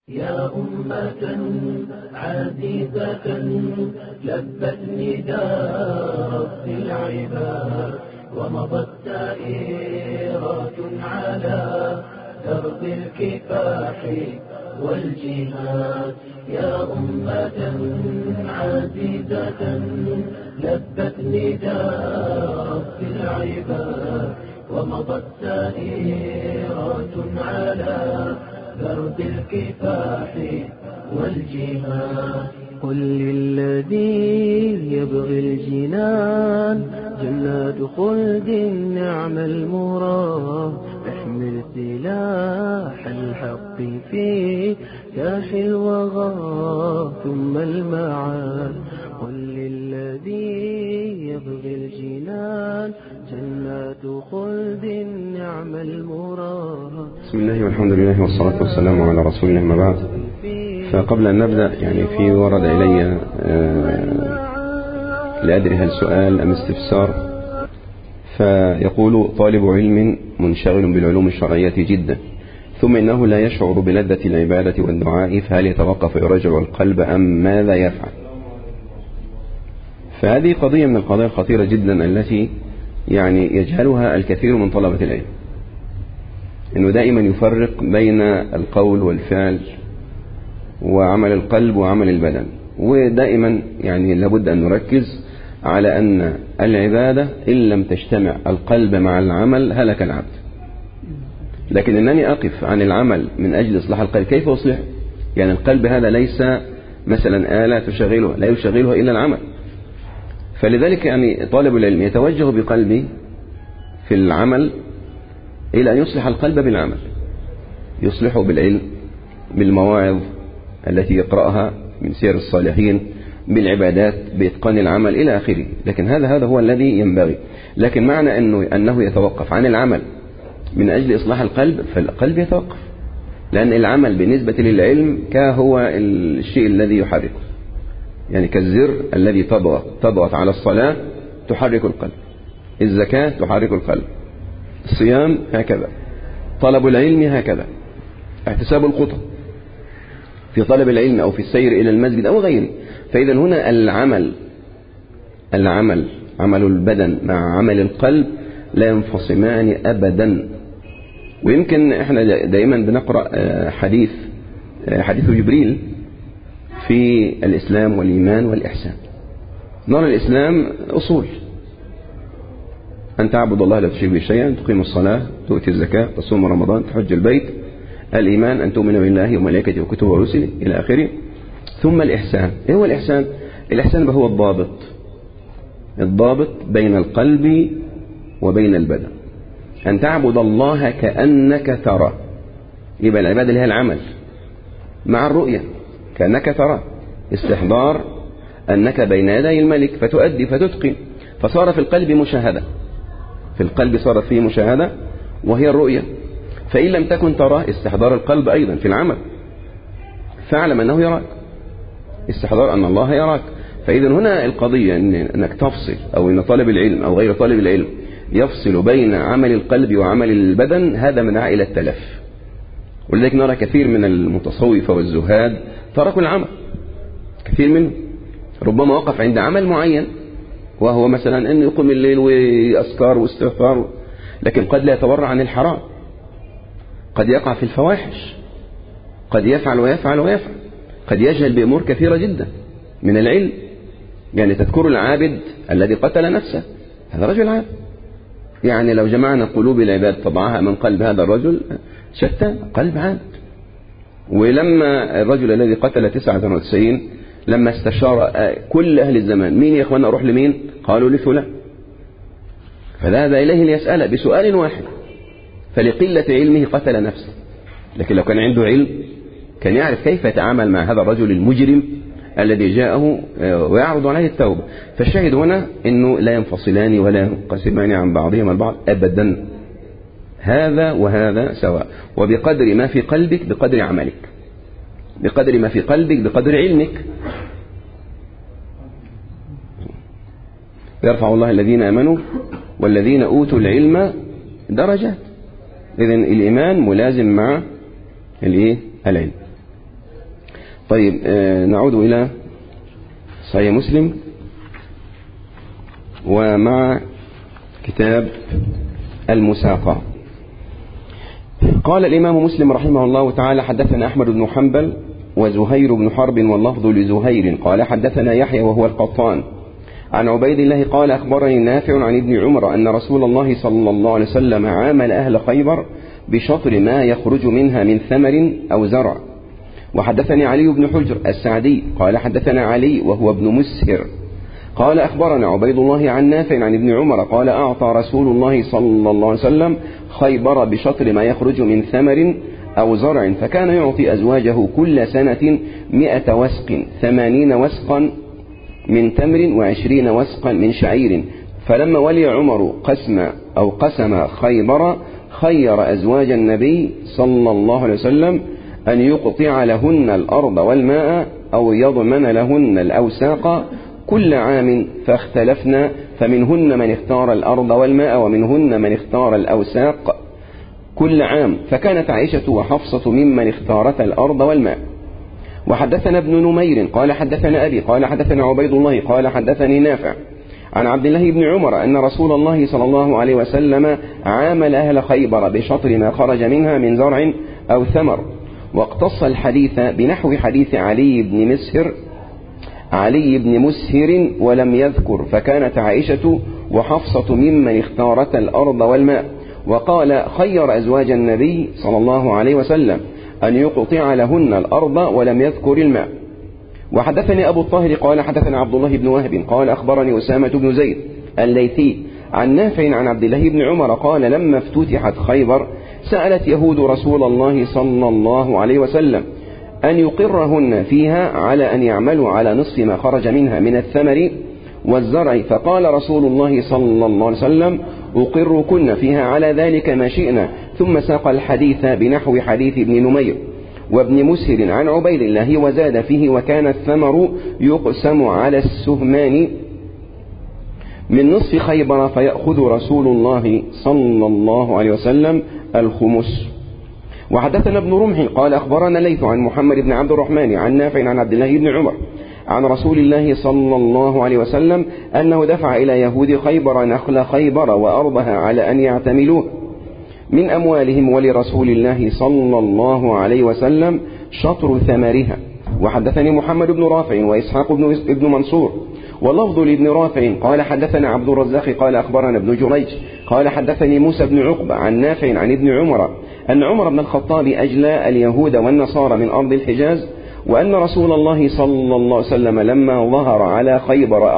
يا أمة عزيزة لبت نداء رب العباد ومضت سائرات على درب الكفاح والجهاد. يا أمة عزيزة لبت نداء رب العباد ومضت سائرات على درب الكفاح والجهاد. قل للذي يبغي الجنان جنات خلد نعم المراد احمل سلاح الحق في كاح الوغى ثم المعاد. قل للذي يبغي الجنان جنات خلد نعم المراد. بسم الله والحمد لله والصلاة والسلام على رسول الله. ما بعد، فقبل أن نبدأ في ورد إلي لا أدري هل سؤال أم استفسار. فيقول طالب علم منشغل بالعلوم الشرعية جدا، ثم إنه لا يشعر بلذة العبادة والدعاء، فهل يتوقف ويرجع القلب أم ماذا يفعل؟ فهذه قضية من القضايا الخطيرة جدا التي يجهلها الكثير من طلبة العلم، إنه دائما يفرق بين القول والفعل وعمل القلب وعمل البدن، ودائما لابد أن نركز على أن العبادة إن لم تجتمع القلب مع العمل هلك العبد. لكن أنني أقف عن العمل من أجل إصلاح القلب، كيف أصلح؟ القلب هذا ليس مثلا آلة تشغله، لا يشغلها إلا العمل. فلذلك طالب العلم يتوجه بقلبه في العمل إلى أن يصلح القلب بالعمل، يصلحه بالعلم، بالمواعظ التي يقرأها من سير الصالحين، بالعبادات، بإتقان العمل إلى آخره. لكن هذا هو الذي ينبغي. لكن معنى أنه يتوقف عن العمل من أجل إصلاح القلب، فالقلب يتوقف، لأن العمل بالنسبة للعلم كهو الشيء الذي يحركه، كالزر الذي تضغط على الصلاة تحرك القلب، الزكاة تحرك القلب، الصيام هكذا، طلب العلم هكذا، احتساب الخطى في طلب العلم أو في السير إلى المسجد أو غيره. فإذا هنا العمل عمل البدن مع عمل القلب لا ينفصمان أبدا. ويمكن احنا دائما بنقرأ حديث جبريل في الإسلام والإيمان والإحسان. نرى الإسلام أصول: أن تعبد الله لا تشرك به شيئا، تقيم الصلاة، تؤتي الزكاة، تصوم رمضان، تحج البيت. الإيمان أن تؤمن بالله وملائكته وكتبه ورسله إلى آخره. ثم الإحسان. إيه هو الإحسان؟ الإحسان هو الضابط بين القلب وبين البدن، أن تعبد الله كأنك ترى. يبقى العبادة اللي هي العمل مع الرؤية، كأنك ترى، استحضار أنك بين يدي الملك فتؤدي فتتقن، فصار في القلب مشاهدة، في القلب صارت فيه مشاهدة وهي الرؤية. فإن لم تكن تراه، استحضار القلب أيضا في العمل، فاعلم أنه يراك، استحضار أن الله يراك. فإذا هنا القضية أنك تفصل، أو أن طالب العلم أو غير طالب العلم يفصل بين عمل القلب وعمل البدن، هذا من عائلة التلف. ولذلك نرى كثير من المتصوفة والزهاد تركوا العمل، كثير منهم ربما وقف عند عمل معين، وهو مثلا أن يقوم الليل وأذكار واستغفار، لكن قد لا يتورع عن الحرام، قد يقع في الفواحش، قد يفعل ويفعل، قد يجهل بأمور كثيرة جدا من العلم. تذكر العابد الذي قتل نفسه، هذا رجل عابد. لو جمعنا قلوب العباد طبعها من قلب هذا الرجل شتى، قلب عابد. ولما الرجل الذي قتل 99 لما استشار كل أهل الزمان: مين يا إخوانا أروح لمين؟ قالوا لفلان. فذهب إليه ليسأله بسؤال واحد، فلقلة علمه قتل نفسه. لكن لو كان عنده علم كان يعرف كيف يتعامل مع هذا الرجل المجرم الذي جاءه ويعرض عليه التوبة. فالشاهد هنا أنه لا ينفصلان ولا ينقسمان عن بعضهما البعض أبدا، هذا وهذا سواء. وبقدر ما في قلبك بقدر عملك، بقدر ما في قلبك بقدر علمك. يرفع الله الذين آمنوا والذين أوتوا العلم درجات. إذن الإيمان ملازم مع العلم. طيب نعود إلى صحيح مسلم ومع كتاب المساقة. قال الإمام مسلم رحمه الله تعالى: حدثنا أحمد بن حنبل وزهير بن حرب واللفظ لزهير قال حدثنا يحيى وهو القطان عن عبيد الله قال أخبرني نافع عن ابن عمر أن رسول الله صلى الله عليه وسلم عامل أهل خيبر بشطر ما يخرج منها من ثمر أو زرع. وحدثني علي بن حجر السعدي قال حدثنا علي وهو ابن مسهر قال أخبرنا عبيد الله عن نافع عن ابن عمر قال أعطى رسول الله صلى الله عليه وسلم خيبر بشطر ما يخرج من ثمر أو زرع، فكان يعطي أزواجه كل سنة 100 وسق، 80 وسقا من تمر و20 وسقا من شعير. فلما ولي عمر قسم خيبر خير أزواج النبي صلى الله عليه وسلم أن يقطع لهن الأرض والماء أو يضمن لهن الأوساق كل عام، فاختلفنا فمنهن من اختار الأرض والماء ومنهن من اختار الأوساق كل عام، فكانت عائشة وحفصة ممن اختارت الأرض والماء. وحدثنا ابن نمير قال حدثنا أبي قال حدثنا عبيد الله قال حدثني نافع عن عبد الله بن عمر أن رسول الله صلى الله عليه وسلم عامل أهل خيبر بشطر ما خرج منها من زرع أو ثمر. واقتص الحديث بنحو حديث علي بن مسهر ولم يذكر، فكانت عائشة وحفصة ممن اختارت الأرض والماء. وقال خير أزواج النبي صلى الله عليه وسلم أن يقطع لهن الأرض ولم يذكر الماء. وحدثني أبو الطاهر قال حدثنا عبد الله بن وهب قال أخبرني أسامة بن زيد الليثي عن نافع عن عبد الله بن عمر قال لما افتتحت خيبر سألت يهود رسول الله صلى الله عليه وسلم أن يقرهن فيها على أن يعملوا على نصف ما خرج منها من الثمر والزرع، فقال رسول الله صلى الله عليه وسلم أقركن فيها على ذلك ما شئنا، ثم ساق الحديث بنحو حديث ابن نمير وابن مسهر عن عبيد الله وزاد فيه وكان الثمر يقسم على السهمان من نصف خيبر فيأخذ رسول الله صلى الله عليه وسلم الخمس. وحدثنا ابن رمح قال أخبرنا ليث عن محمد بن عبد الرحمن عن نافع عن عبد الله بن عمر عن رسول الله صلى الله عليه وسلم أنه دفع إلى يهود خيبر نخل خيبر وأرضها على أن يعتملوه من أموالهم ولرسول الله صلى الله عليه وسلم شطر ثمرها. وحدثني محمد بن رافع وإسحاق بن منصور واللفظ لابن رافع قال حدثنا عبد الرزاق قال أخبرنا ابن جريج قال حدثني موسى بن عقبة عن نافع عن ابن عمر أن عمر بن الخطاب أجلى اليهود والنصارى من أرض الحجاز، وأن رسول الله صلى الله عليه وسلم لما ظهر على خيبر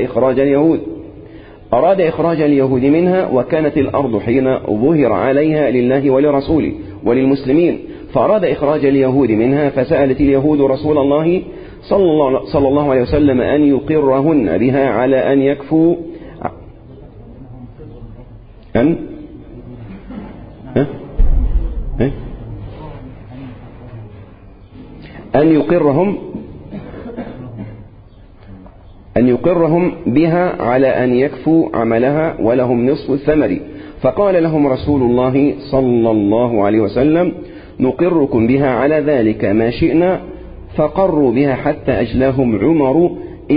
أراد إخراج اليهود منها، وكانت الأرض حين ظهر عليها لله ولرسوله وللمسلمين، فأراد إخراج اليهود منها، فسألت اليهود رسول الله صلى الله عليه وسلم أن يقرهن بها على أن يكفوا أن يقرهم بها على أن يكفوا عملها ولهم نصف الثمر. فقال لهم رسول الله صلى الله عليه وسلم نقركم بها على ذلك ما شئنا، فقروا بها حتى أجلاهم عمر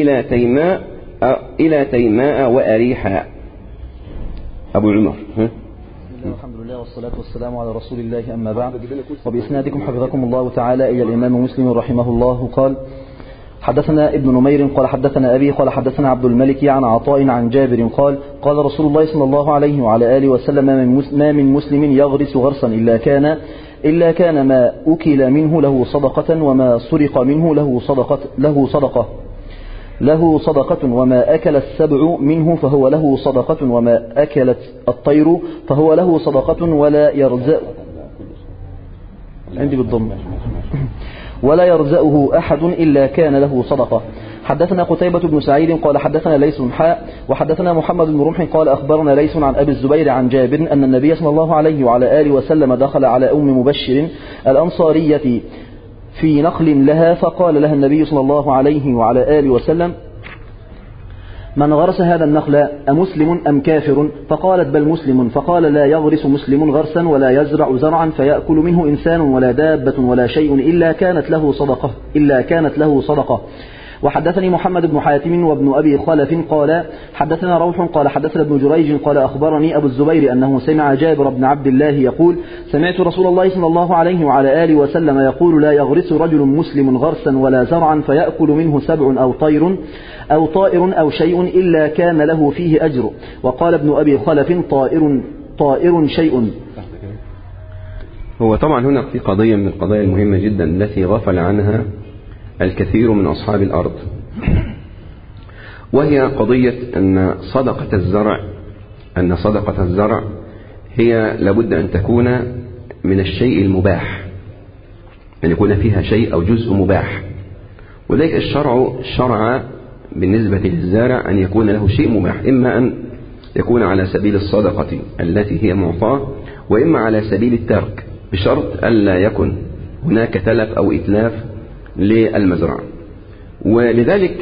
إلى تيماء وأريحا. أبو عمر. الحمد لله والصلاة والسلام على رسول الله، أما بعد. وبإسنادكم حفظكم الله تعالى إلى الإمام مسلم رحمه الله قال حدثنا ابن نمير قال حدثنا أبي قال حدثنا عبد الملك عن عطاء عن جابر قال قال رسول الله صلى الله عليه وعلى آله وسلم ما من مسلم يغرس غرسا إلا كان ما أكل منه له صدقة، وما سرق منه له صدقة، وما أكل السبع منه فهو له صدقة، وما أكلت الطير فهو له صدقة، ولا يرزأه أحد إلا كان له صدقة. حدثنا قتيبة بن سعيد قال حدثنا ليث حاء وحدثنا محمد بن رمح قال أخبرنا ليث عن أبي الزبير عن جابر أن النبي صلى الله عليه وعلى آله وسلم دخل على أم مبشر الأنصارية في نخل لها، فقال لها النبي صلى الله عليه وعلى آله وسلم من غرس هذا النخل أمسلم أم كافر؟ فقالت بل مسلم. فقال لا يغرس مسلم غرسا ولا يزرع زرعا فيأكل منه إنسان ولا دابة ولا شيء إلا كانت له صدقة. وحدثني محمد بن حاتم وابن أبي خلف قال حدثنا روح قال حدثنا ابن جريج قال أخبرني أبو الزبير أنه سمع جابر بن عبد الله يقول سمعت رسول الله صلى الله عليه وعلى آله وسلم يقول لا يغرس رجل مسلم غرسا ولا زرعا فيأكل منه سبع أو طائر أو شيء إلا كان له فيه أجر. وقال ابن أبي خلف طائر شيء. هو طبعا هنا في قضية من القضايا المهمة جدا التي غفل عنها الكثير من أصحاب الأرض، وهي قضية أن صدقة الزرع هي لابد أن تكون من الشيء المباح، أن يكون فيها شيء أو جزء مباح. وذلك الشرع شرع بالنسبة للزارع أن يكون له شيء مباح، إما أن يكون على سبيل الصدقة التي هي معطاة، وإما على سبيل الترك، بشرط ألا يكن هناك تلف أو إتلاف للمزرعة. ولذلك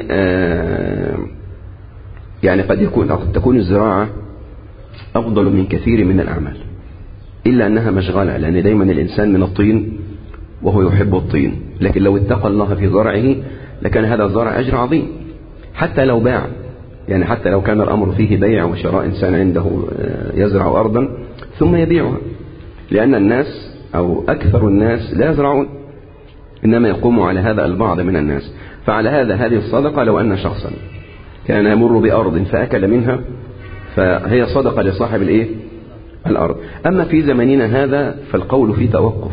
يعني قد تكون الزراعة أفضل من كثير من الأعمال، إلا أنها مشغلة، لأن دايما الإنسان من الطين وهو يحب الطين. لكن لو اتقى الله في زرعه لكان هذا الزرع أجر عظيم، حتى لو باع، يعني حتى لو كان الأمر فيه بيع وشراء، إنسان عنده يزرع أرضا ثم يبيعها، لأن الناس أو أكثر الناس لا يزرعون، إنما يقوم على هذا البعض من الناس. فعلى هذه الصدقة لو أن شخصا كان يمر بأرض فأكل منها فهي صدقة لصاحب الأرض. أما في زمننا هذا فالقول فيه توقف،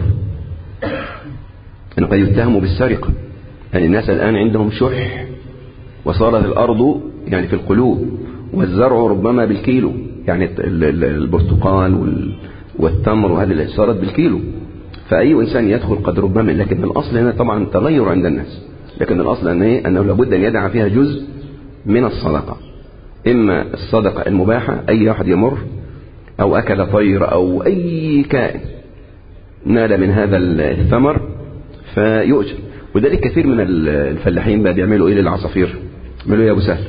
أن قد يتهم بالسرقة، يعني الناس الآن عندهم شح، وصارت الأرض يعني في القلوب، والزرع ربما بالكيلو، يعني البرتقال والتمر وهذه صارت بالكيلو، فأي إنسان يدخل قد ربما. لكن الأصل هنا طبعا تغير عند الناس، لكن الأصل أنه لابد أن يدع فيها جزء من الصدقة، إما الصدقة المباحة، أي واحد يمر أو أكل طير أو أي كائن نال من هذا الثمر فيؤجر. وذلك كثير من الفلاحين بقى بيعملوا للعصافير، يعملوا يا أبو سهل،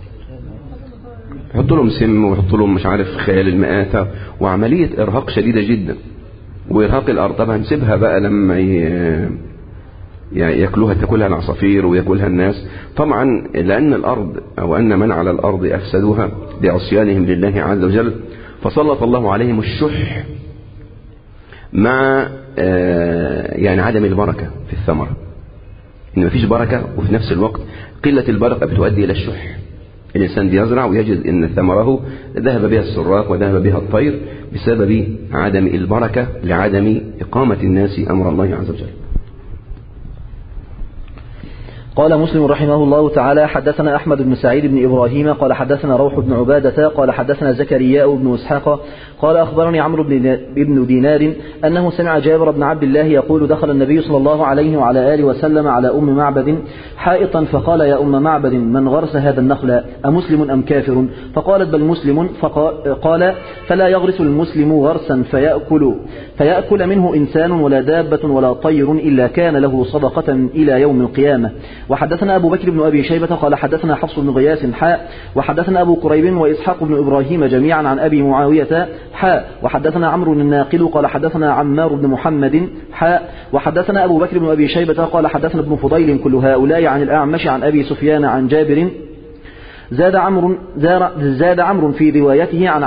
يحطوا لهم سم ويحطوا لهم مش عارف خيال المآتة، وعملية إرهاق شديدة جدا، وإرهاق الأرض. طبعا نسيبها بقى لما تاكلها العصافير ويأكلها الناس، طبعا لأن الأرض أو أن من على الأرض أفسدوها بعصيانهم لله عز وجل، فسلط الله عليهم الشح مع يعني عدم البركة في الثمرة، إن مفيش بركة، وفي نفس الوقت قلة البركة بتؤدي إلى الشح. الإنسان بيزرع ويجد أن ثمره ذهب بها السراق وذهب بها الطير بسبب عدم البركة، لعدم إقامة الناس أمر الله عز وجل. قال مسلم رحمه الله تعالى حدثنا أحمد بن سعيد بن إبراهيم قال حدثنا روح بن عبادة قال حدثنا زكرياء بن إسحاق قال أخبرني عمرو بن دينار أنه سمع جابر بن عبد الله يقول دخل النبي صلى الله عليه وعلى آله وسلم على أم معبد حائطا فقال يا أم معبد من غرس هذا النخل أمسلم أم كافر؟ فقالت بل مسلم. قال فلا يغرس المسلم غرسا فيأكل منه إنسان ولا دابة ولا طير إلا كان له صدقة إلى يوم القيامة. وحدثنا أبو بكر بن أبي شيبة قال حدثنا حفص بن غياث وحدثنا أبو كريب وإسحاق بن إبراهيم جميعا عن أبي معاوية وحدثنا عمرو الناقل قال حدثنا عمار بن محمد وحدثنا أبو بكر بن أبي شيبة قال حدثنا ابن فضيل كل هؤلاء عن الأعمش عن أبي سفيان عن جابر. زاد عمرو في روايته عن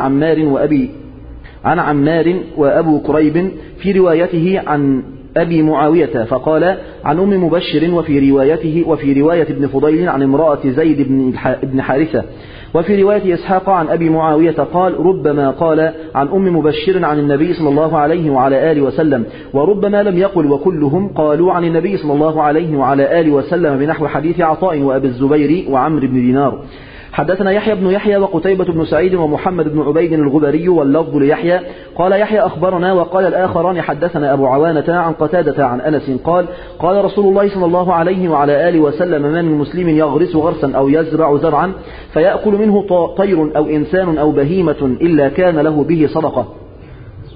عمار وأبو كريب في روايته عن أبي معاوية فقال عن أم مبشر، وفي رواية ابن فضيل عن امرأة زيد بن حارثة، وفي رواية إسحاق عن أبي معاوية قال ربما قال عن أم مبشر عن النبي صلى الله عليه وعلى آله وسلم، وربما لم يقل، وكلهم قالوا عن النبي صلى الله عليه وعلى آله وسلم بنحو حديث عطاء وأبي الزبير وعمرو بن دينار. حدثنا يحيى بن يحيى وقتيبة بن سعيد ومحمد بن عبيد الغبري واللفظ ليحيى قال يحيى أخبرنا، وقال الآخران حدثنا أبو عوانة عن قتادة عن أنس قال قال رسول الله صلى الله عليه وعلى آله وسلم من مسلم يغرس غرسا أو يزرع زرعا فيأكل منه طير أو إنسان أو بهيمة إلا كان له به صدقة.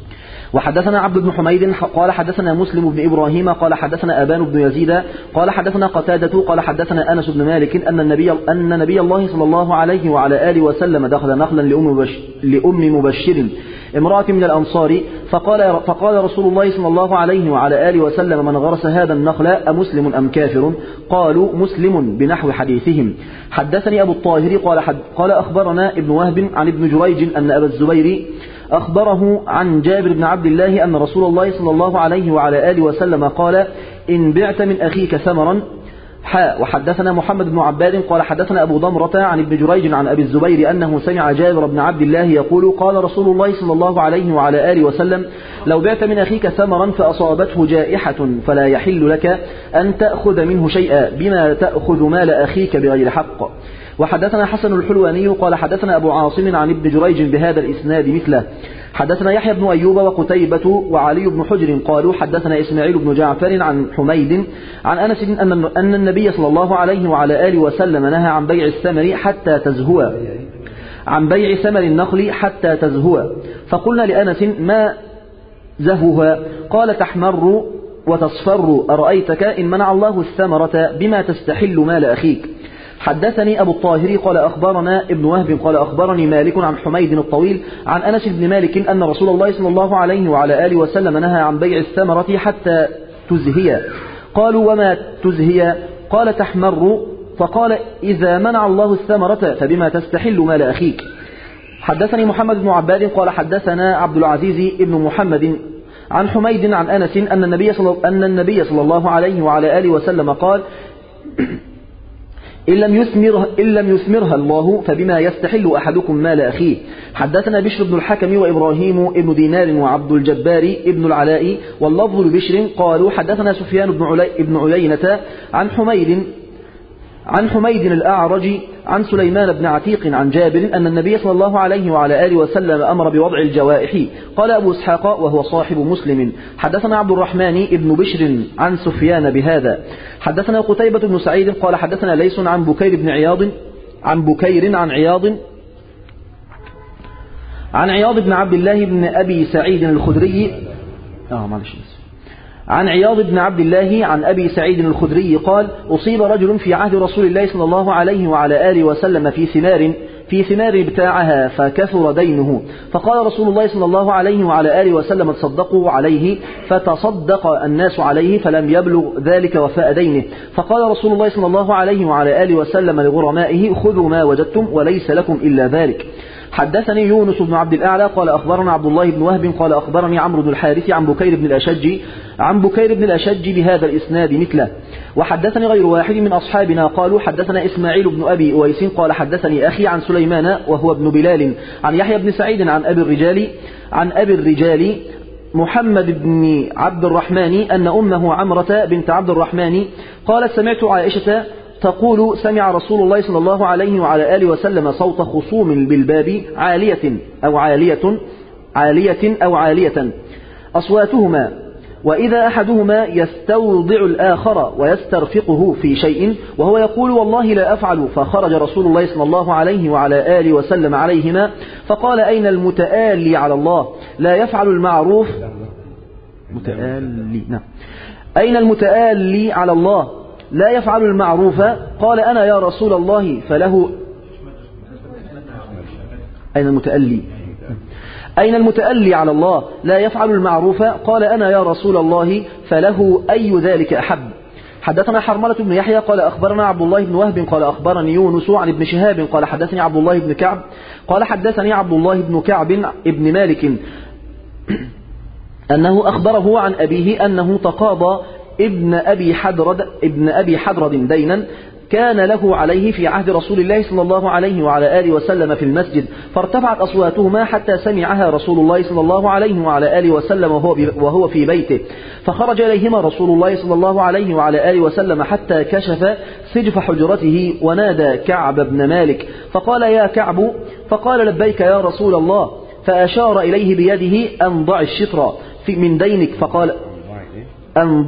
وحدثنا عبد بن حميد قال حدثنا مسلم بن إبراهيم قال حدثنا أبان بن يزيد قال حدثنا قتادة قال حدثنا أنس بن مالك أن نبي الله صلى الله عليه وعلى آله وسلم دخل نخلا لأم مبشر امرأة من الأنصار فقال رسول الله صلى الله عليه وعلى آله وسلم من غرس هذا النخل أمسلم أم كافر؟ قالوا مسلم بنحو حديثهم. حدثني أبو الطاهر قال أخبرنا ابن وهب عن ابن جريج أن أبا الزبير أخبره عن جابر بن عبد الله أن رسول الله صلى الله عليه وعلى آله وسلم قال إن بعت من أخيك ثمرا. وحدثنا محمد بن عباد قال حدثنا أبو ضمرة عن ابن جريج عن أبي الزبير أنه سمع جابر بن عبد الله يقول قال رسول الله صلى الله عليه وعلى آله وسلم لو بعت من أخيك ثمرا فأصابته جائحة فلا يحل لك أن تأخذ منه شيئا بما تأخذ مال أخيك بغير حق. وحدثنا حسن الحلواني قال حدثنا أبو عاصم عن ابن جريج بهذا الإسناد مثله. حدثنا يحيى بن أيوب وقتيبة وعلي بن حجر قالوا حدثنا إسماعيل بن جعفر عن حميد عن أنس أن النبي صلى الله عليه وعلى آله وسلم نهى عن بيع الثمر حتى تزهو، عن بيع ثمر النخل حتى تزهو. فقلنا لأنس ما زهوها؟ قال تحمر وتصفر أرأيتك إن منع الله الثمرة بما تستحل مال أخيك. حدثني أبو الطاهر قال أخبرنا ابن وهب قال أخبرني مالك عن حميد الطويل عن أنس بن مالك أن رسول الله صلى الله عليه وعلى آله وسلم نهى عن بيع الثمرة حتى تزهي. قالوا وما تزهي؟ قال تحمر. فقال إذا منع الله الثمرة فبما تستحل مال أخيك. حدثني محمد بن عباد قال حدثنا عبد العزيز ابن محمد عن حميد عن أنس أن النبي صلى الله عليه وعلى آله وسلم قال إن لم يثمرها الله فبما يستحل أحدكم مال أخيه. حدثنا بشر بن الحكم وإبراهيم ابن دينار وعبد الجبار ابن العلاء واللفظ لبشر قالوا حدثنا سفيان بن عيينة عن حميد الأعرج عن سليمان بن عتيق عن جابر أن النبي صلى الله عليه وعلى آله وسلم أمر بوضع الجوائح. قال أبو إسحاق وهو صاحب مسلم حدثنا عبد الرحمن ابن بشر عن سفيان بهذا. حدثنا قتيبة بن سعيد قال حدثنا ليس عن بكير بن عياض عن عياض بن عبد الله بن أبي سعيد الخدري عن عياض بن عبد الله عن أبي سعيد الخدري قال أصيب رجل في عهد رسول الله صلى الله عليه وعلى آله وسلم في ثمار بتاعها فكثر دينه، فقال رسول الله صلى الله عليه وعلى آله وسلم تصدقوا عليه، فتصدق الناس عليه فلم يبلغ ذلك وفاء دينه. فقال رسول الله صلى الله عليه وعلى آله وسلم لغرمائه خذوا ما وجدتم وليس لكم إلا ذلك. حدثني يونس بن عبد الأعلى قال أخبرنا عبد الله بن وهب قال أخبرني عمرو بن الحارث عن بكير بن الأشج بهذا الإسناد مثله. وحدثني غير واحد من أصحابنا قالوا حدثنا إسماعيل بن أبي أويس قال حدثني أخي عن سليمان وهو ابن بلال عن يحيى بن سعيد عن أبي الرجال محمد بن عبد الرحمن أن أمه عمرة بنت عبد الرحمن قالت سمعت عائشة تقول سمع رسول الله صلى الله عليه وعلى آله وسلم صوت خصوم بالباب عالية أو عالية أصواتهما، وإذا أحدهما يستوضع الآخر ويسترفقه في شيء وهو يقول والله لا أفعل، فخرج رسول الله صلى الله عليه وعلى آله وسلم عليهما فقال أين المتآلي على الله لا يفعل المعروف أين المتآلي على الله لا يفعل المعروف؟ قال أنا يا رسول الله فله أين المتألي على الله لا يفعل المعروف؟ قال أنا يا رسول الله فله أي ذلك أحب. حدثنا حرملة بن يحيى قال أخبرنا عبد الله بن وهب قال أخبرني يونس عن ابن شهاب قال حدثني عبد الله بن كعب قال حدثني عبد الله بن كعب ابن مالك أنه أخبره عن أبيه أنه تقاضى ابن أبي حدرد دينا كان له عليه في عهد رسول الله صلى الله عليه وعلى آله وسلم في المسجد، فارتفعت أصواتهما حتى سمعها رسول الله صلى الله عليه وعلى آله وسلم وهو في بيته، فخرج إليهما رسول الله صلى الله عليه وعلى آله وسلم حتى كشف سجف حجرته ونادى كعب بن مالك فقال يا كعب، فقال لبيك يا رسول الله، فأشار إليه بيده أن ضع الشطر من دينك، فقال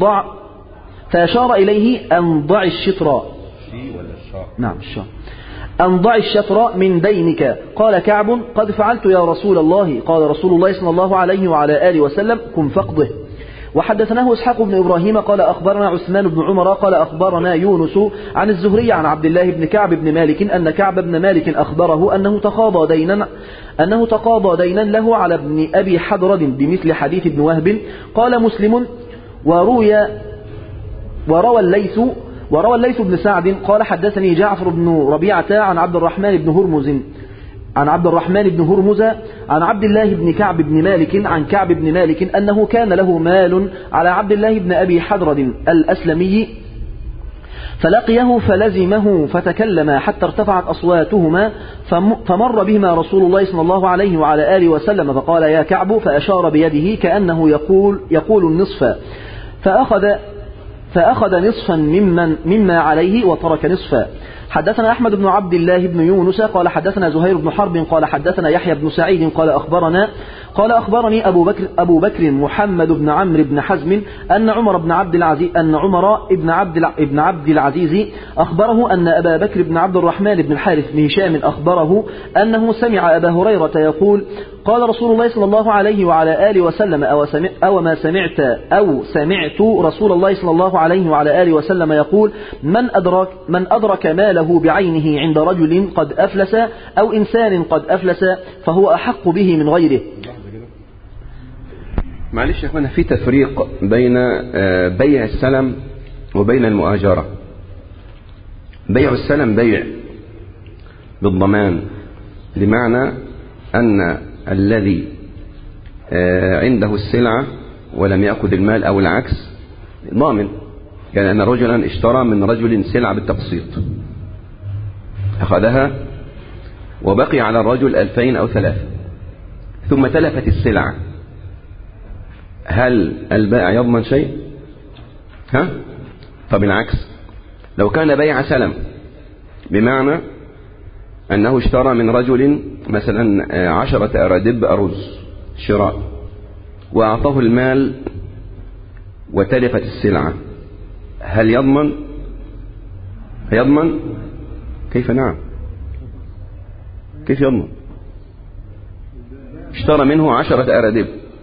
فأشار إليه أن ضع الشطر أن ضع الشطر من دينك. قال كعب: قد فعلت يا رسول الله. قال رسول الله صلى الله عليه وعلى آله وسلم: كن فقده. وحدثناه إسحاق بن إبراهيم قال أخبرنا عثمان بن عمر قال أخبرنا يونس عن الزهري عن عبد الله بن كعب بن مالك أن كعب بن مالك أخبره أنه تقاضى دينا له على ابن أبي حضرد بمثل حديث ابن وهب. قال مسلم: وروى الليث بن سعد قال حدثني جعفر بن ربيعة عن عبد الرحمن بن هرمز عن عبد الله بن كعب بن مالك عن كعب بن مالك أنه كان له مال على عبد الله بن أبي حضرد الأسلمي فلقيه فلزمه فتكلما حتى ارتفعت أصواتهما فمر بهما رسول الله صلى الله عليه وعلى آله وسلم فقال: يا كعب، فأشار بيده كأنه يقول النصف، فأخذ نصفا مما عليه وترك نصفا. حدثنا أحمد بن عبد الله بن يونس قال حدثنا زهير بن حرب قال حدثنا يحيى بن سعيد قال أخبرني أبو بكر محمد بن عمرو بن حزم أن عمر بن عبد العزيز أخبره أن أبا بكر بن عبد الرحمن بن الحارث بن هشام أخبره أنه سمع أبا هريرة يقول: قال رسول الله صلى الله عليه وعلى آله وسلم: سمعت رسول الله صلى الله عليه وعلى آله وسلم يقول: من أدرك ماله بعينه عند رجل قد أفلس أو إنسان قد أفلس فهو أحق به من غيره. معلش يا اخوانا، في تفريق بين بيع السلم وبين المؤاجرة. بيع السلم بيع بالضمان، بمعنى أن الذي عنده السلعة ولم يأخذ المال أو العكس ضامن. يعني أن رجلا اشترى من رجل سلعة بالتقسيط، أخذها وبقي على الرجل 2000 أو 3، ثم تلفت السلعة، هل البائع يضمن شيء؟ طب العكس، لو كان بيع سلم بمعنى أنه اشترى من رجل مثلا 10 أرادب أرز شراء وأعطاه المال وتلفت السلعة، هل يضمن؟ يضمن؟ كيف؟ نعم، كيف يضمن؟ اشترى منه 10 أرادب،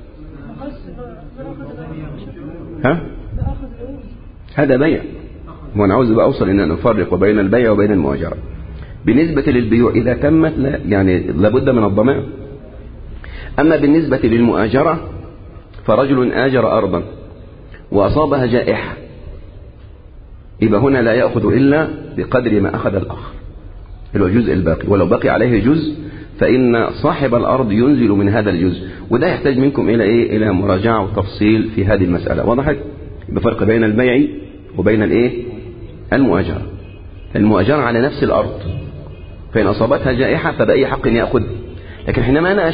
هذا بيع. وانا عاوز بقى اوصل ان نفرق بين البيع وبين المؤاجرة. بالنسبة للبيوع اذا تمت يعني لابد من الضمان. اما بالنسبة للمؤاجرة فرجل آجر ارضا واصابها جائحة، يبقى هنا لا يأخذ الا بقدر ما اخذ الاخر، اللي هو الجزء الباقي، ولو بقي عليه جزء فإن صاحب الأرض ينزل من هذا الجزء. وده يحتاج منكم إلى إيه؟ إلى مراجعة وتفصيل في هذه المسألة. وضحت؟ بفرق بين البيع وبين الإيه؟ المؤاجرة. المؤاجرة على نفس الأرض، فإن أصابتها جائحة فبأي حق يأخذ. لكن حينما أنا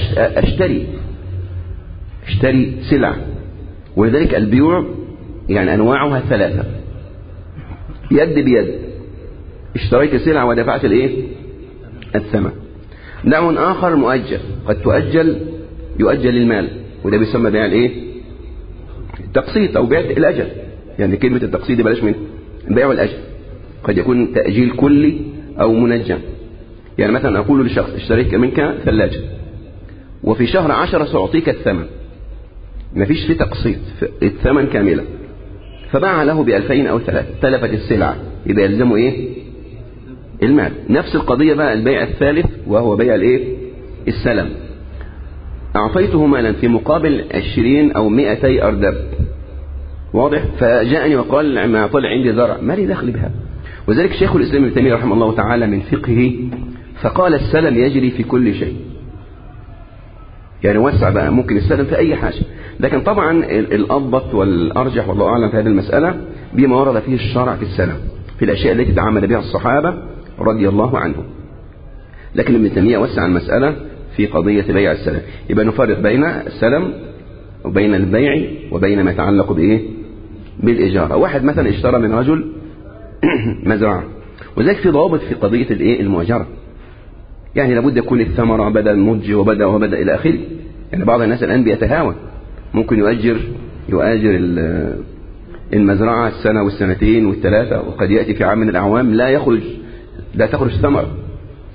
أشتري سلع، ولذلك البيوع يعني أنواعها 3: يد بيد، اشتريت سلع ودفعت الإيه؟ الثمن. نوع آخر مؤجل، قد يؤجل المال، وده بيسمى بيع الايه؟ التقسيط او بيع الاجل. يعني كلمة التقسيط دي بلاش منها، بيع الاجل قد يكون تأجيل كلي او منجم. يعني مثلا اقول لشخص: اشتريت منك ثلاجة وفي شهر 10 سأعطيك الثمن، مفيش فيه تقسيط، الثمن كاملا، فباع له ب2000 أو 3، تلفت السلعة، يبقى يلزمه ايه؟ المال. نفس القضية بقى البيع الثالث وهو بيع الايه؟ السلم. اعطيته مالا في مقابل 20 أو 200 أردب، واضح؟ فجاءني وقال: ما طلع عندي زرع، ما لي دخل بها. وذلك شيخ الإسلام ابن تيمية رحمه الله تعالى من فقهه فقال: السلم يجري في كل شيء. يعني وسع بقى، ممكن السلم في أي حاجة، لكن طبعا الأضبط والأرجح والله أعلم في هذه المسألة بما ورد فيه الشرع في السلم، في الأشياء التي تعامل بها الصحابة رضي الله عنهم. لكن ابن تيمية وسع المسألة في قضية بيع السلم. يبقى نفرق بين السلم وبين البيع وبين ما يتعلق بإيه؟ بالإجارة. واحد مثلا اشترى من رجل مزرعة، وذلك في ضوابط في قضية الإيه؟ المؤاجرة. يعني لابد يكون الثمرة بدأ النضج وبدأ إلى آخره. يعني بعض الناس الآن بيتهاون، ممكن يؤاجر المزرعة السنة والسنتين والثلاثة، وقد يأتي في عام من الأعوام لا تخرج ثمرة،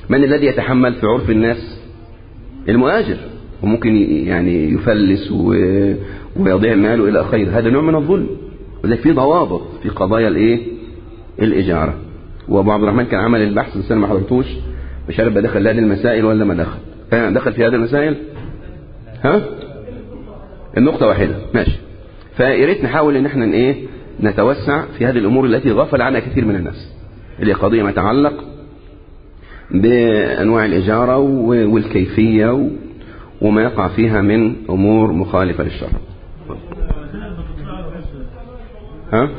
من الذي يتحمل في عرف الناس؟ المؤاجر، وممكن يعني يفلس ويضيع ماله إلى آخره. هذا نوع من الظلم. ولذلك في ضوابط في قضايا الإجارة. وأبو عبد الرحمن كان عمل البحث بس أنا ما حضرتوش، مش عارف دخل هذه المسائل ولا ما دخل. دخل في هذه المسائل؟ ها؟ النقطة واحدة، ماشي. فياريت نحاول ان احنا نتوسع في هذه الامور التي غفل عنها كثير من الناس، اللي قضية ما يتعلق بانواع الاجارة والكيفية وما يقع فيها من امور مخالفة للشرع. ها؟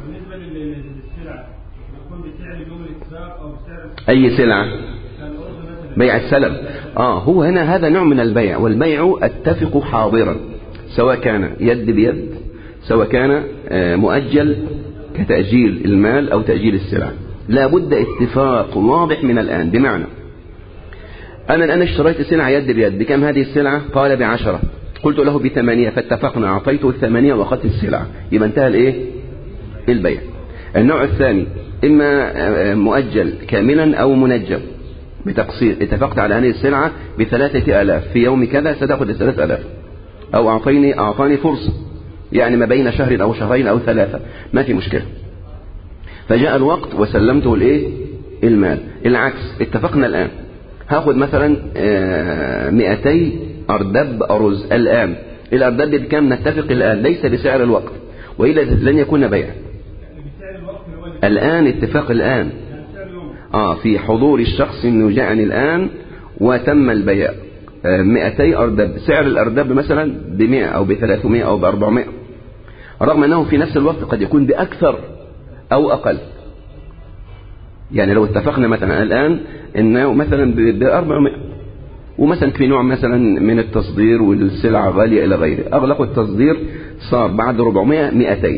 اي سلعة؟ بيع السلم. هو هنا هذا نوع من البيع، والبيع اتفق حاضرا، سواء كان يد بيد، سواء كان مؤجل كتأجيل المال أو تأجيل السلع. لا بد اتفاق واضح من الآن. بمعنى أنا الآن اشتريت سلعة يد بيد، بكم هذه السلعة؟ قال ب10، قلت له ب8، فاتفقنا، أعطيته 8 وأخذت السلعة، يبقى انتهى البيع. النوع الثاني إما مؤجل كاملا أو منجم بتقسيط، اتفقت على هذه السلعة ب3000، في يوم كذا ستأخذ 3000، أو أعطاني فرصة، يعني ما بين شهر أو شهرين أو 3، ما في مشكلة. فجاء الوقت وسلمته المال. العكس، اتفقنا الآن هاخد مثلا 200 أردب أرز الآن. الأردب بكام؟ نتفق الآن، ليس بسعر الوقت، وإلا لن يكون بيع. الآن اتفاق الآن في حضور الشخص إنه جاءني الآن وتم البيع. 200 أردب، سعر الأردب مثلا ب100 أو ب300 أو ب400، رغم أنه في نفس الوقت قد يكون بأكثر أو أقل. يعني لو اتفقنا مثلا الآن إنه مثلا ب400، ومثلا في نوع مثلا من التصدير والسلعة غالية إلى غيره، أغلقوا التصدير صار بعد 400 200.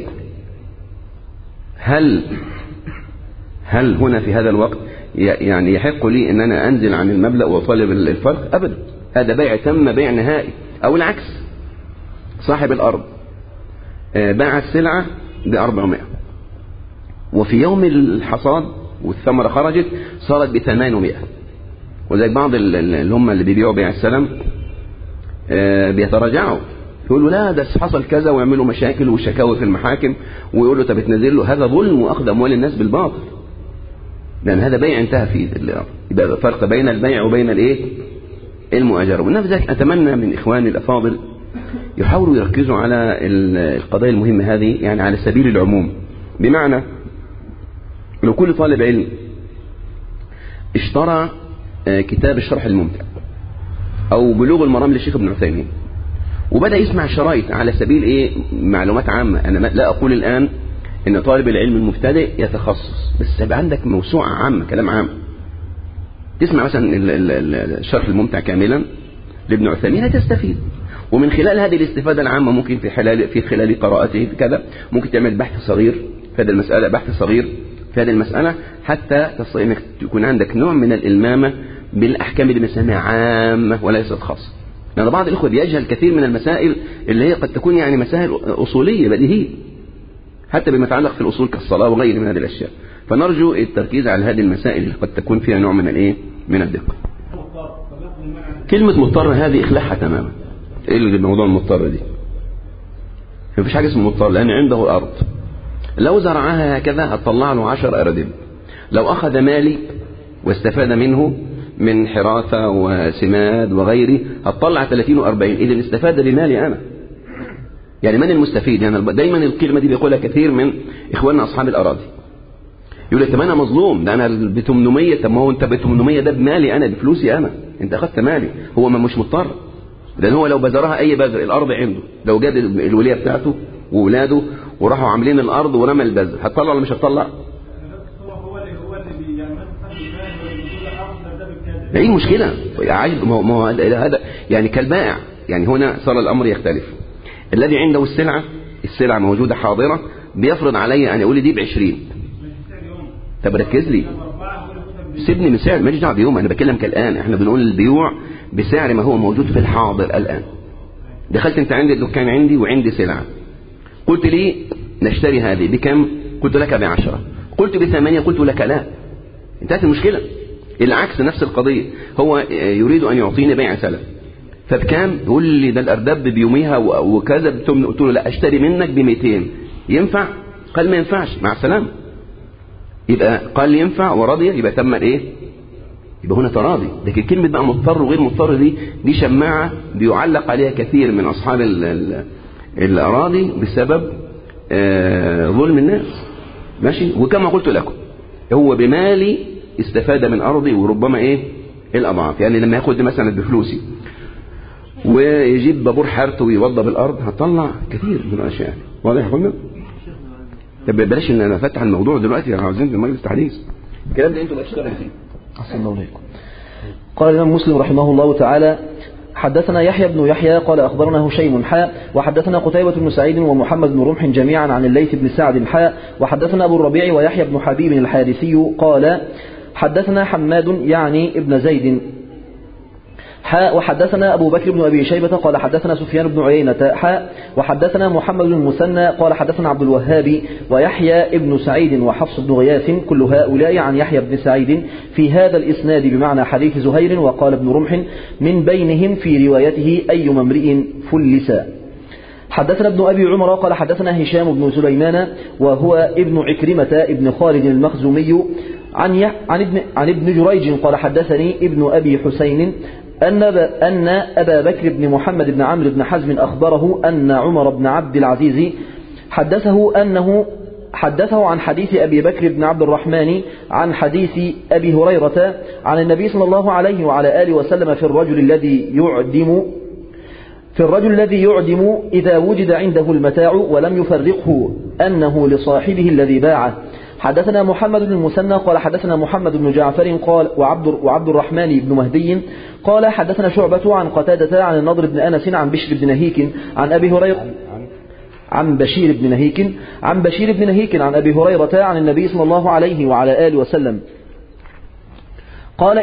هل هنا في هذا الوقت يعني يحق لي ان انا انزل عن المبلغ واطالب الفرق؟ ابدا، هذا بيع تم، بيع نهائي. او العكس، صاحب الارض باع السلعة ب400، وفي يوم الحصاد والثمرة خرجت صارت ب800. وذلك بعض اللي هم اللي بيبيعوا بيع السلم بيتراجعوا، يقولوا لا ده حصل كذا، ويعملوا مشاكل وشكاوي في المحاكم، ويقولوا طب تنزل له. هذا ظلم واخذ اموال الناس بالباطل، لان هذا بيع انتهى فيه. يبقى فرق بين البيع وبين المؤاجرة. ونفس ذلك اتمنى من اخواني الافاضل يحاولوا يركزوا على القضايا المهمة هذه، يعني على سبيل العموم. بمعنى لو كل طالب علم اشترى كتاب الشرح الممتع او بلوغ المرام للشيخ ابن عثيمين، وبدأ يسمع شرايط على سبيل معلومات عامة. أنا لا أقول الآن إن طالب العلم المبتدئ يتخصص، بس يبقى عندك موسوعة عامة، كلام عام. تسمع مثلا الشرح الممتع كاملا لابن عثيمين، هتستفيد. ومن خلال هذه الاستفادة العامة ممكن في خلال قراءته كذا ممكن تعمل بحث صغير في هذه المسألة، بحث صغير في هذه المسألة، حتى تستطيع أنك تكون عندك نوع من الإلمامة بالأحكام اللي بنسميها عامة وليست خاصة. لأن بعض الإخوة بيجهل كثير من المسائل اللي هي قد تكون يعني مسائل أصولية بديهية، حتى بما يتعلق في الأصول كالصلاة وغير من هذه الأشياء. فنرجو التركيز على هذه المسائل اللي قد تكون فيها نوع من من الدقة. كلمة مضطر هذه إخلاعها تماما. إيه الموضوع المضطر دي؟ مفيش حاجة اسمه مضطر، لأن عنده أرض لو زرعها هكذا هتطلع له 10 أردب. لو أخذ مالي واستفاد منه من حراثة وسماد وغيره هتطلع 30 و40. إذا استفاد بمالي أنا. يعني من المستفيد؟ يعني دايما الكلمة دي بيقولها كثير من إخواننا أصحاب الأراضي، يقول لك طب أنا مظلوم، ده أنا ب800. طب ما هو أنت ب800 ده بمالي أنا، بفلوسي أنا، أنت أخذت مالي. هو ما مش مضطر، لأن هو لو بذرها أي بذر، الأرض عنده، لو جاب الولية بتاعته وولاده وراحوا عاملين الأرض ورمى البذر، هتطلع ولا مش هتطلع؟ ايه المشكلة؟ ما هو هذا يعني كالبائع. يعني هنا صار الأمر يختلف. الذي عنده السلعة موجودة حاضرة، بيفرض علي أن يقول لي دي ب20. طب ركز لي، سيبني من سعر، ماليش دعوه بيوم. أنا بكلمك الآن، احنا بنقول البيوع بسعر ما هو موجود في الحاضر الآن. دخلت انت عندي الدكان عندي وعندي سلعة، قلت لي نشتري هذه بكم؟ قلت لك ب10. قلت ب8، قلت لك لا. انتهت المشكلة. العكس نفس القضية، هو يريد أن يعطيني بيع سلف، فبكام؟ يقول لي ده الأرداب بيوميها وكذا، قلت له لا أشتري منك ب200، ينفع؟ قال ما ينفعش، مع السلامة. يبقى قال لي ينفع ورضي، يبقى تم ايه؟ يبقى هنا تراضي. لكن كلمة بقى مضطر وغير مضطر دي شماعة بيعلق عليها كثير من أصحاب الأراضي بسبب ظلم الناس. ماشي. وكما قلت لكم هو بمالي استفاد من أرضي، وربما ايه الأضعاف. يعني لما ياخد مثلا بفلوسي ويجيب بابور حارته ويوضب الأرض، هتطلع كثير من الأشياء. واضح يا اخوانا؟ طب بلاش ان انا فتح الموضوع دلوقتي، عاوزين في مجلس تحديث الكلام ده انتوا بتشتغلوا فيه. احسن الله عليكم. قال الإمام مسلم رحمه الله تعالى: حدثنا يحيى بن يحيى قال أخبرنا هشيم وحدثنا قتيبة بن سعيد ومحمد بن رمح جميعا عن الليث بن سعد وحدثنا أبو الربيع ويحيى بن حبيب الحارثي قال حدثنا حماد يعني ابن زيد وحدثنا أبو بكر بن أبي شيبة قال حدثنا سفيان بن عيينة وحدثنا محمد بن المثنى قال حدثنا عبد الوهاب ويحيى ابن سعيد وحفص بن غياث كل هؤلاء عن يحيى بن سعيد في هذا الإسناد بمعنى حديث زهير. وقال ابن رمح من بينهم في روايته أيما امرئ فلسا. حدثنا ابن أبي عمر قال حدثنا هشام بن سليمان وهو ابن عكرمة ابن خالد المخزومي عن ابن جريج قال حدثني ابن أبي حسين أن أبا بكر بن محمد بن عمرو بن حزم أخبره أن عمر بن عبد العزيز حدثه عن حديث أبي بكر بن عبد الرحمن عن حديث أبي هريرة عن النبي صلى الله عليه وعلى آله وسلم في الرجل الذي يعدم إذا وجد عنده المتاع ولم يفرقه أنه لصاحبه الذي باعه. حدثنا محمد بن المثنى قال حدثنا محمد بن جعفر قال وعبد الرحمن بن مهدي قال حدثنا شعبة عن قتادة عن النضر بن أنس عن بشر بن نهيك عن أبي هريرة عن بشير بن نهيك عن أبي هريرة عن النبي صلى الله عليه وعلى آله وسلم قال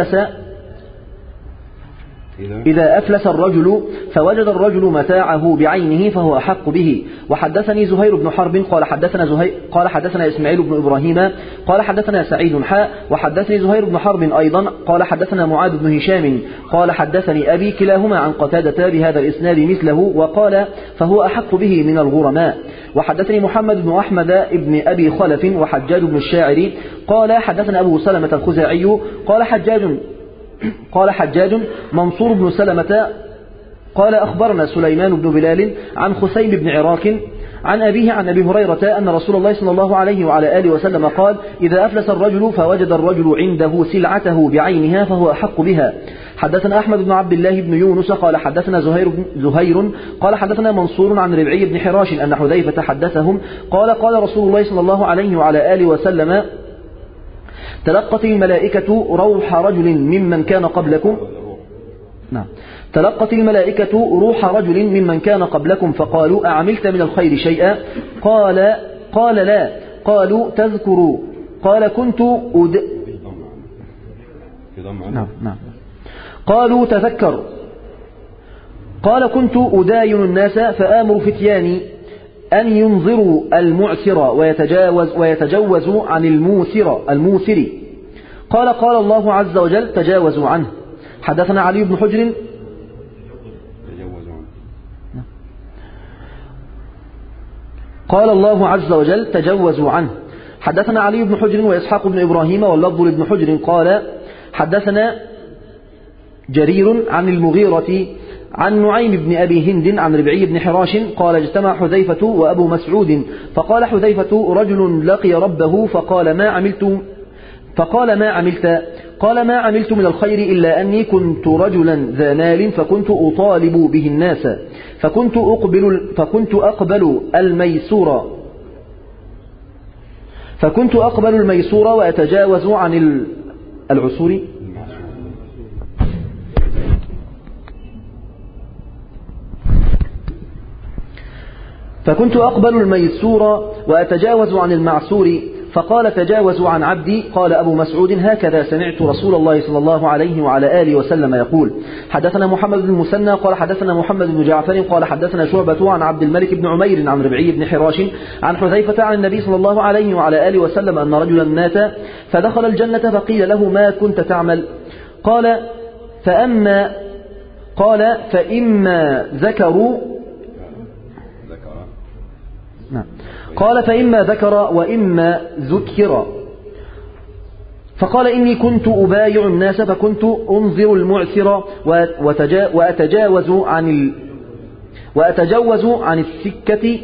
إذا أفلس الرجل فوجد الرجل متاعه بعينه فهو أحق به. وحدثني زهير بن حرب قال حدثنا إسماعيل بن إبراهيم قال حدثنا سعيد وحدثني زهير بن حرب أيضا قال حدثنا معاذ بن هشام قال حدثني أبي كلاهما عن قتادة بهذا الإسناد مثله وقال فهو أحق به من الغرماء. وحدثني محمد بن أحمد بن أبي خلف وحجاج بن الشاعري قال حدثنا أبو سلمة الخزاعي قال حجاج منصور بن سلمة قال أخبرنا سليمان بن بلال عن خسيم بن عراك عن أبيه عن أبي هريرة أن رسول الله صلى الله عليه وعلى آله وسلم قال إذا أفلس الرجل فوجد الرجل عنده سلعته بعينها فهو أحق بها. حدثنا أحمد بن عبد الله بن يونس قال حدثنا زهير قال حدثنا منصور عن ربعي بن حراش أن حذيفة حدثهم قال رسول الله صلى الله عليه وعلى آله وسلم تلقت الملائكة روح رجل ممن كان قبلكم تلقت الملائكة روح رجل ممن كان قبلكم فقالوا أعملت من الخير شيئا قال لا قالوا تذكروا قال كنت قالوا تذكر قال كنت أداين الناس فآمر فتياني أن ينظروا المعسر ويتجوزوا عن الموسر قال الله عز وجل تجاوزوا عنه. حدثنا علي بن حجر قال الله عز وجل تجاوزوا عنه. حدثنا علي بن حجر وإسحاق بن إبراهيم واللفظ لابن حجر قال حدثنا جرير عن المغيرة عن نعيم بن أبي هند عن ربعي بن حراش قال اجتمع حذيفة وأبو مسعود فقال حذيفة رجل لقي ربه فقال ما عملت قال ما عملت من الخير إلا أني كنت رجلا ذا مال فكنت أطالب به الناس فكنت أقبل الميسور وأتجاوز عن العسور فكنت أقبل الميسور وأتجاوز عن المعسور فقال تجاوزوا عن عبدي. قال أبو مسعود هكذا سمعت رسول الله صلى الله عليه وعلى آله وسلم يقول. حدثنا محمد بن المثنى قال حدثنا محمد بن جعفر قال حدثنا شعبة عن عبد الملك بن عمير عن ربعي بن حراش عن حذيفة عن النبي صل الله عليه وعلى آله وسلم أن رجلا مات فدخل الجنة فقيل له ما كنت تعمل؟ قال فإما ذكر وإما ذكر. فقال إني كنت أبايع الناس فكنت أنظر المعسر وأتجوز عن السكة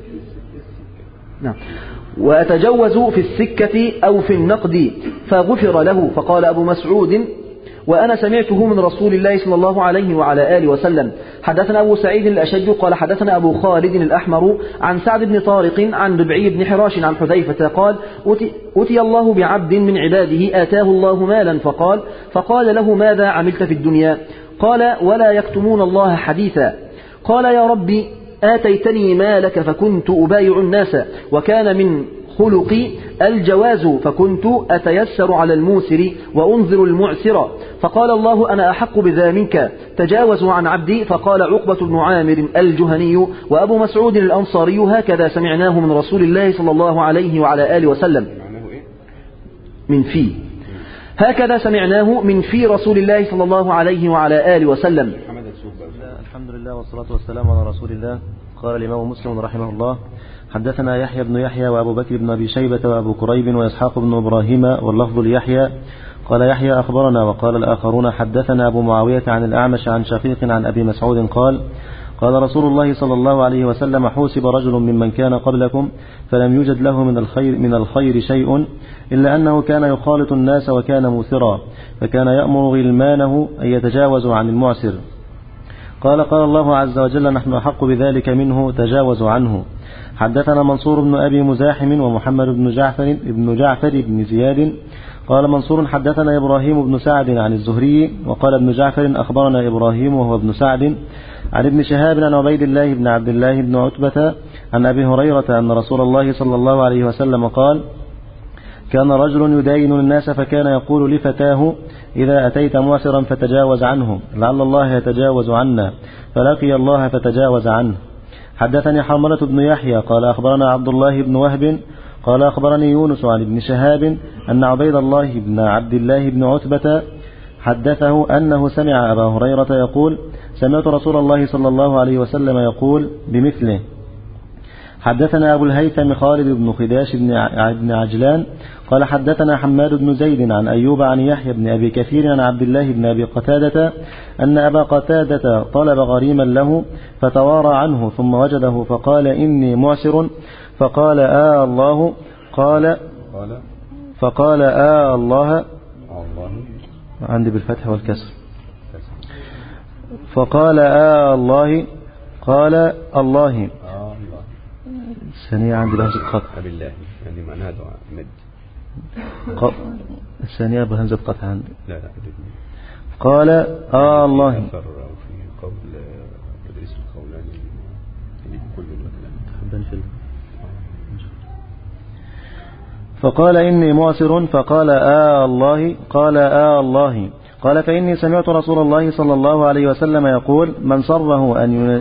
وأتجوز في السكة أو في النقد فغفر له. فقال أبو مسعود وأنا سمعته من رسول الله صلى الله عليه وعلى آله وسلم. حدثنا أبو سعيد الأشج قال حدثنا أبو خالد الأحمر عن سعد بن طارق عن ربعي بن حراش عن حذيفة قال أتي الله بعبد من عباده آتاه الله مالا فقال له ماذا عملت في الدنيا؟ قال ولا يكتمون الله حديثا. قال يا ربي آتيتني مالك فكنت أبايع الناس وكان من خلقي الجواز فكنت أتيسر على الموسر وأنظر المعسر. فقال الله أنا أحق بذا منك تجاوزوا عن عبدي. فقال عقبة بن عامر الجهني وأبو مسعود الأنصاري هكذا سمعناه من رسول الله صلى الله عليه وعلى آله وسلم. هكذا سمعناه من في رسول الله صلى الله عليه وعلى آله وسلم. الحمد لله والصلاة والسلام على رسول الله. قال الإمام مسلم رحمه الله حدثنا يحيى بن يحيى وأبو بكر بن أبي شيبة وأبو كريب وإسحاق بن إبراهيم واللفظ ليحيى. قال يحيى أخبرنا وقال الآخرون حدثنا أبو معاوية عن الأعمش عن شقيق عن أبي مسعود قال قال رسول الله صلى الله عليه وسلم حوسب رجل ممن كان قبلكم فلم يوجد له من الخير شيء إلا أنه كان يخالط الناس وكان موثرا فكان يأمر غلمانه أن يتجاوزوا عن المعسر. قال الله عز وجل نحن أحق بذلك منه تجاوزوا عنه. حدثنا منصور بن أبي مزاحم ومحمد بن جعفر بن زياد قال منصور حدثنا إبراهيم بن سعد عن الزهري وقال ابن جعفر أخبرنا إبراهيم وهو ابن سعد عن ابن شهاب عن عبيد الله بن عبد الله بن عتبة عن أبي هريرة أن رسول الله صلى الله عليه وسلم قال كان رجل يداين الناس فكان يقول لفتاه إذا أتيت معسرا فتجاوز عنه لعل الله يتجاوز عنا فلقي الله فتجاوز عنه. حدثني حرملة بن يحيى قال أخبرنا عبد الله بن وهب قال أخبرني يونس عن ابن شهاب أن عبيد الله بن عبد الله بن عتبة حدثه أنه سمع أبا هريرة يقول سمعت رسول الله صلى الله عليه وسلم يقول بمثله. حدثنا أبو الهيثم خالد بن خداش بن عجلان قال حدثنا حماد بن زيد عن أيوب عن يحيى بن أبي كثير عن عبد الله بن أبي قتادة أن أبا قتادة طلب غريما له فتوارى عنه ثم وجده فقال إني معسر فقال الله فقال الله عندي بالفتح والكسر فقال الله قال الله الثانية عندي بهمزة قطع بالله يعني معناها مد الثانية بهمزة قطع عندي لا قال الله في قول مدرس القولاني اللي بكل الوكلام فقال إني معسر فقال الله قال الله قال فإني سمعت رسول الله صلى الله عليه وسلم يقول من صره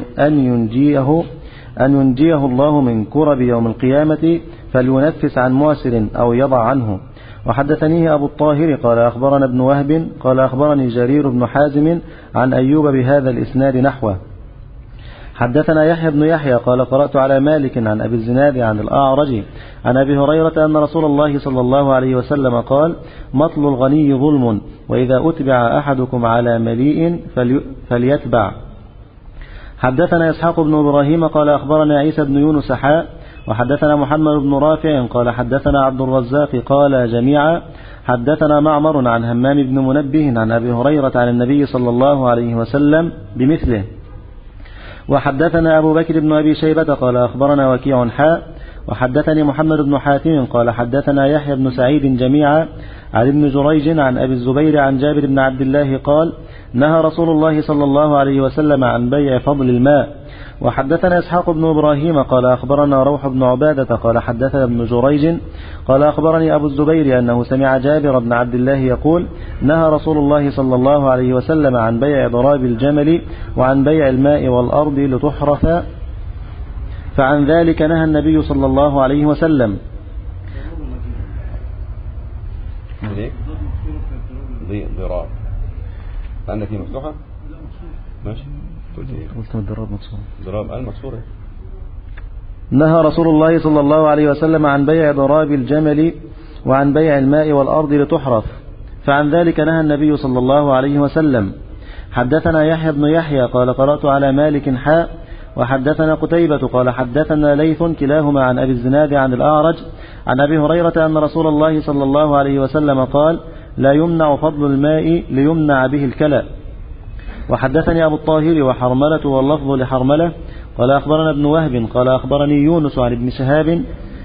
أن ينجيه الله من كرب يوم القيامة فلينفس عن معسر أو يضع عنه. وحدثنيه أبو الطاهر قال أخبرنا ابن وهب قال أخبرني جرير بن حازم عن أيوب بهذا الإسناد نحوه. حدثنا يحيى بن يحيى قال قرأت على مالك عن أبي الزناد عن الأعرج عن أبي هريرة أن رسول الله صلى الله عليه وسلم قال مطل الغني ظلم وإذا أتبع أحدكم على مليء فليتبع. حدثنا إسحاق بن إبراهيم قال أخبرنا عيسى بن يونس حاء وحدثنا محمد بن رافع قال حدثنا عبد الرزاق قال جميعا حدثنا معمر عن همام بن منبه عن أبي هريرة عن النبي صلى الله عليه وسلم بمثله. وحدثنا أبو بكر بن أبي شيبة قال أخبرنا وكيع حاء وحدثني محمد بن حاتم قال حدثنا يحيى بن سعيد جميعا عن ابن جريج عن أبي الزبير عن جابر بن عبد الله قال نهى رسول الله صلى الله عليه وسلم عن بيع فضل الماء. وحدثنا إسحاق بن إبراهيم قال أخبرنا روح بن عبادة قال حدثنا ابن جريج قال أخبرني أبو الزبير أنه سمع جابر بن عبد الله يقول نهى رسول الله صلى الله عليه وسلم عن بيع ضراب الجمل وعن بيع الماء والأرض لتحرث، فعن ذلك نهى النبي صلى الله عليه وسلم. ضراب عندك هي مفتوحة؟ ماشي قلت الضراب مكسورة. ضراب المكسورة. نهى رسول الله صلى الله عليه وسلم عن بيع ضراب الجمل وعن بيع الماء والأرض لتحرث، فعن ذلك نهى النبي صلى الله عليه وسلم. حدثنا يحيى بن يحيى قال قرأت على مالك حاء وحدثنا قتيبة قال حدثنا ليث كلاهما عن أبي الزناد عن الأعرج عن أبي هريرة أن رسول الله صلى الله عليه وسلم قال لا يمنع فضل الماء ليمنع به الكلى. وحدثني أبو الطاهر وحرملة واللفظ لحرملة قال أخبرنا ابن وهب قال أخبرني يونس عن ابن شهاب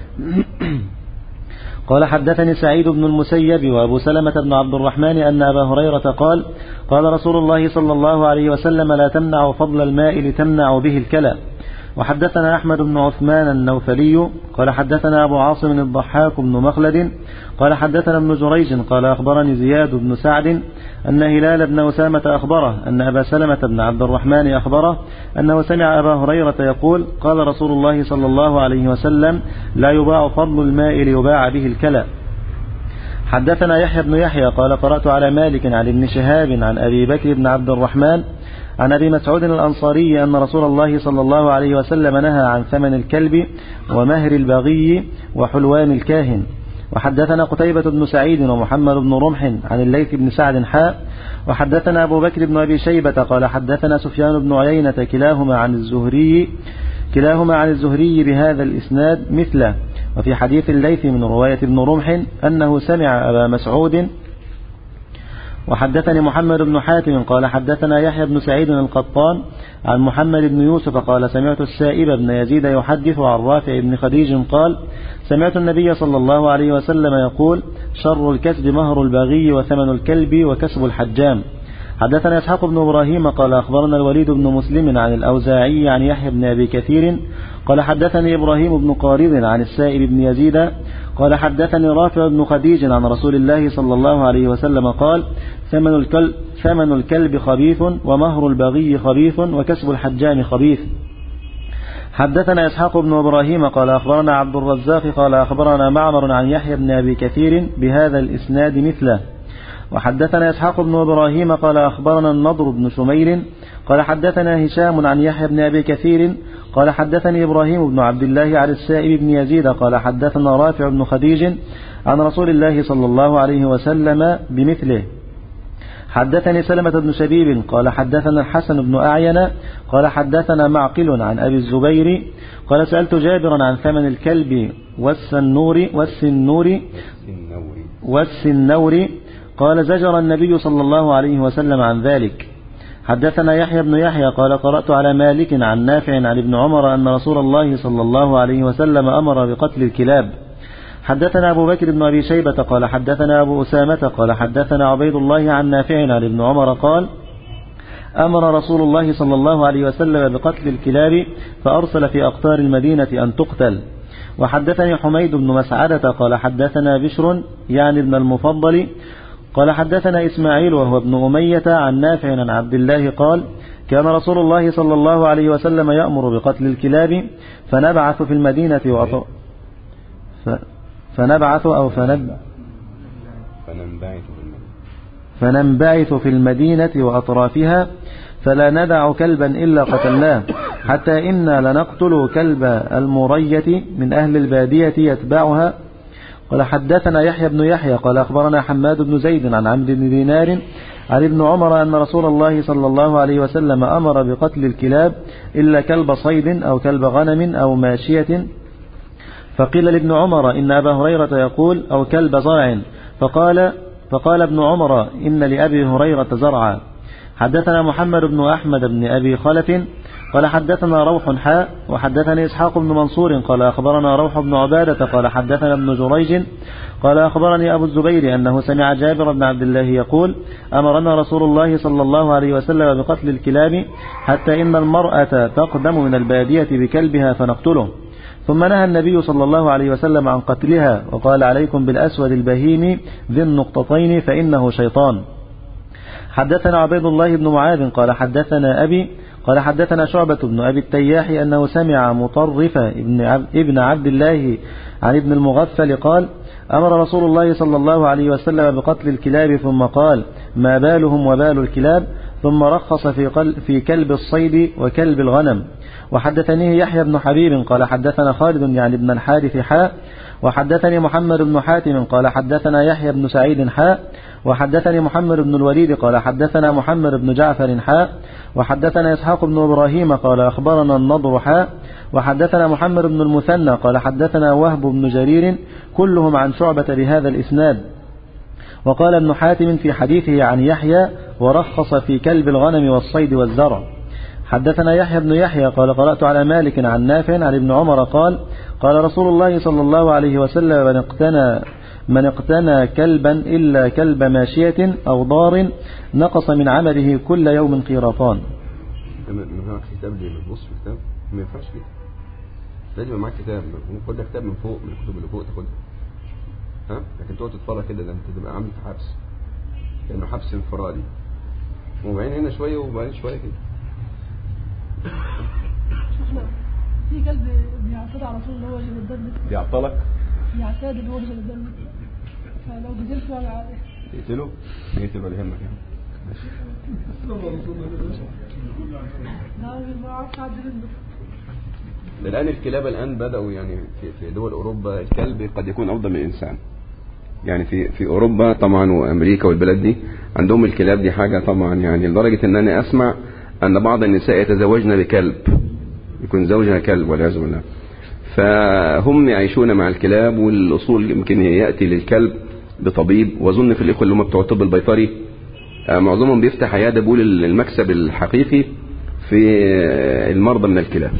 قال حدثني سعيد بن المسيب وأبو سلمة بن عبد الرحمن أن أبا هريرة قال قال رسول الله صلى الله عليه وسلم لا تمنعوا فضل الماء لتمنعوا به الكلى. وحدثنا أحمد بن عثمان النوفلي قال حدثنا أبو عاصم الضحاك بن مخلد قال حدثنا ابن جريج قال أخبرني زياد بن سعد أن هلال بن أسامة أخبره أن أبا سلمة بن عبد الرحمن أخبره أنه سمع أبا هريرة يقول قال رسول الله صلى الله عليه وسلم لا يباع فضل الماء ليباع به الكلى. حدثنا يحيى بن يحيى قال قرأت على مالك عن ابن شهاب عن أبي بكر بن عبد الرحمن عن أبي مسعود الأنصاري أن رسول الله صلى الله عليه وسلم نهى عن ثمن الكلب ومهر البغي وحلوان الكاهن. وحدثنا قتيبة بن سعيد ومحمد بن رمح عن الليث بن سعد حاء وحدثنا أبو بكر بن أبي شيبة قال حدثنا سفيان بن عيينة كلاهما عن الزهري بهذا الإسناد مثله. وفي حديث الليث من رواية ابن رمح أنه سمع أبا مسعود. وحدثني محمد بن حاتم قال حدثنا يحيى بن سعيد القطان عن محمد بن يوسف قال سمعت السائب بن يزيد يحدث عن رافع بن خديج قال سمعت النبي صلى الله عليه وسلم يقول شر الكسب مهر البغي وثمن الكلب وكسب الحجام. حدثنا إسحاق بن إبراهيم قال أخبرنا الوليد بن مسلم عن الأوزاعي عن يحيى بن أبي كثير قال حدثني إبراهيم بن قارض عن السائب بن يزيد قال حدثني رافع بن خديج عن رسول الله صلى الله عليه وسلم قال ثمن الكلب خبيث ومهر البغي خبيث وكسب الحجام خبيث. حدثنا إسحاق بن إبراهيم قال أخبرنا عبد الرزاق قال أخبرنا معمر عن يحيى بن أبي كثير بهذا الإسناد مثله. وحدثنا إسحاق بن إبراهيم قال أخبرنا النضر بن شميل قال حدثنا هشام عن يحيى بن أبي كثير قال حدثني إبراهيم بن عبد الله عن السائب بن يزيد قال حدثنا رافع بن خديج عن رسول الله صلى الله عليه وسلم بمثله. حدثني سلمة بن شبيب قال حدثنا الحسن بن أعين قال حدثنا معقل عن أبي الزبير قال سألت جابرا عن ثمن الكلب والسنور قال زجر النبي صلى الله عليه وسلم عن ذلك. حدثنا يحيى بن يحيى قال قرأت على مالك عن نافع عن ابن عمر أن رسول الله صلى الله عليه وسلم أمر بقتل الكلاب. حدثنا أبو بكر بن أبي شيبة قال حدثنا أبو أسامة قال حدثنا عبيد الله عن نافع عن ابن عمر قال أمر رسول الله صلى الله عليه وسلم بقتل الكلاب فأرسل في أقطار المدينة أن تقتل. وحدثني حميد بن مسعدة قال حدثنا بشر يعني ابن المفضل قال حدثنا إسماعيل وهو ابن أمية عن نافع عن عبد الله قال كان رسول الله صلى الله عليه وسلم يأمر بقتل الكلاب فنبعث في المدينة فننبعث في المدينة وأطرافها فلا ندع كلبا إلا قتلناه حتى إنا لنقتل كلب المرية من أهل البادية يتبعها. قال حدثنا يحيى بن يحيى قال أخبرنا حماد بن زيد عن عمرو بن دينار عن ابن عمر أن رسول الله صلى الله عليه وسلم أمر بقتل الكلاب إلا كلب صيد أو كلب غنم أو ماشية. فقيل لابن عمر إن أبا هريرة يقول أو كلب زرع فقال ابن عمر إن لأبي هريرة زرعا. حدثنا محمد بن أحمد بن أبي خلف قال حدثنا روح حاء وحدثني إسحاق بن منصور قال أخبرنا روح بن عبادة قال حدثنا ابن جريج قال أخبرني أبو الزبير أنه سمع جابر بن عبد الله يقول أمرنا رسول الله صلى الله عليه وسلم بقتل الكلاب حتى إن المرأة تقدم من البادية بكلبها فنقتله، ثم نهى النبي صلى الله عليه وسلم عن قتلها وقال عليكم بالأسود البهيم ذي النقطتين فإنه شيطان. حدثنا عبيد الله بن معاذ قال حدثنا أبي قال حدثنا شعبة بن أبي التياح أنه سمع مطرف ابن عبد الله عن ابن المغفل قال أمر رسول الله صلى الله عليه وسلم بقتل الكلاب ثم قال ما بالهم وبال الكلاب، ثم رخص في كلب الصيد وكلب الغنم. وحدثنيه يحيى بن حبيب قال حدثنا خالد يعني ابن الحارث حاء وحدثني محمد بن حاتم قال حدثنا يحيى بن سعيد حاء وحدثني محمد بن الوليد قال حدثنا محمد بن جعفر حاء وحدثنا إسحاق بن إبراهيم قال أخبرنا النضر حاء وحدثنا محمد بن المثنى قال حدثنا وهب بن جرير كلهم عن شعبة بهذا الإسناد. وقال ابن حاتم في حديثه عن يحيى ورخص في كلب الغنم والصيد والزرع. حدثنا يحيى بن يحيى قال قرأت على مالك عن نافع عن ابن عمر قال قال رسول الله صلى الله عليه وسلم من اقتنى كلبا إلا كلب ماشية أو ضار نقص من عمله كل يوم قيراطان. ما معك كتاب ليه؟ بص في كتاب ما ينفعش كده، لازم معاك كتاب، خد كتاب من فوق من الكتب اللي فوق تاخدها، ها؟ لكن تقعد تتفرج كده ده انت تبقى عامل حبس كأنه حبس انفرادي، وبعدين هنا شوية وبعدين شوية كده. في كلب بيعتاد على طول اللي هو اللي بيتدلل، بيعطلك؟ بيعتاد اللي هو اللي بيتدلل، فلو جزلته على عادي تقتله؟ يقتل ولا يهمك يعني؟ الآن الكلاب الآن بدأوا يعني في دول أوروبا الكلب قد يكون أفضل من الإنسان، يعني في أوروبا طبعا وأمريكا والبلاد دي عندهم الكلاب دي حاجة طبعا، يعني لدرجة أن أنا أسمع أن بعض النساء يتزوجن بكلب، يكون زوجها كلب والعياذ بالله، فهم يعيشون مع الكلاب. والأصول يمكن يأتي للكلب بطبيب، وأظن في الإخوة اللي هم بتوع الطب البيطري معظمهم بيفتح عيادة بيقول المكسب الحقيقي في المرضى من الكلاب.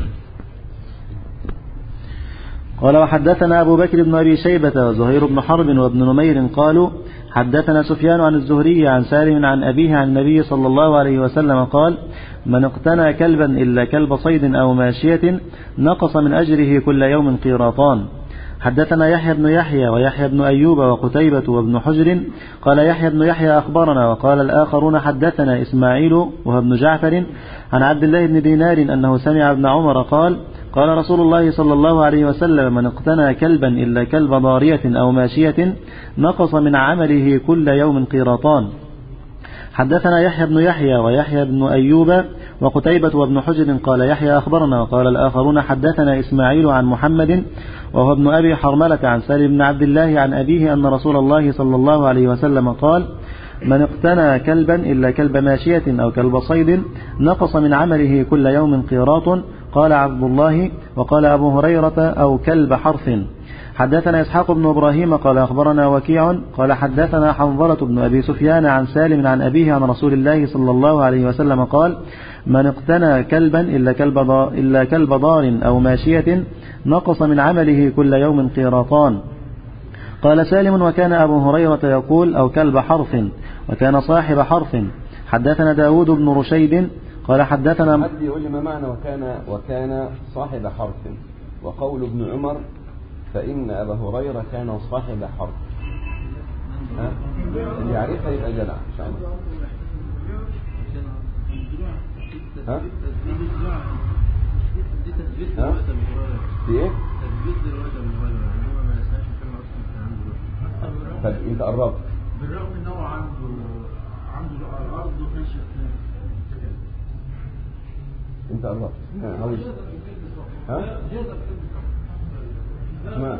قال وحدثنا أبو بكر بن أبي شيبة وزهير بن حرب وابن نمير قالوا حدثنا سفيان عن الزهري عن سالم عن أبيه عن النبي صلى الله عليه وسلم قال من اقتنى كلبا إلا كلب صيد أو ماشية نقص من أجره كل يوم قيراطان. حدثنا يحيى بن يحيى ويحيى بن أيوب وقتيبة وابن حجر قال يحيى بن يحيى أخبرنا، وقال الآخرون حدثنا إسماعيل وهو ابن جعفر عن عبد الله بن دينار أنه سمع ابن عمر قال قال رسول الله صلى الله عليه وسلم من اقتنى كلبا إلا كلب ضارية أو ماشية نقص من عمله كل يوم قيراطان. حدثنا يحيى بن يحيى ويحيى بن أيوب وقتيبة وابن حجر قال يحيى أخبرنا، وقال الآخرون حدثنا إسماعيل عن محمد وهو ابن أبي حرملة عن سالم بن عبد الله عن أبيه أن رسول الله صلى الله عليه وسلم قال من اقتنى كلبا إلا كلب ماشية أو كلب صيد نقص من عمله كل يوم قيراط. قال عبد الله وقال أبو هريرة أو كلب حرث. حدثنا إسحاق بن إبراهيم قال أخبرنا وكيع قال حدثنا حنظلة بن أبي سفيان عن سالم عن أبيه عن رسول الله صلى الله عليه وسلم قال من اقتنى كلبا إلا كلب ضار أو ماشية نقص من عمله كل يوم قيراطان. قال سالم وكان أبو هريرة يقول أو كلب حرث وكان صاحب حرث. حدثنا داود بن رشيد قال حدثنا حد يقول لي ما معنى وكان صاحب حرث، وقول ابن عمر فإن أبا هريرة كان صاحب حرث، اللي يعرفها يبقى جدع إن شاء الله. ها؟ في إيه؟ طب أنت قربت. بالرغم إن هو عنده الأرض وكشف. أنت قربت. ها؟ ما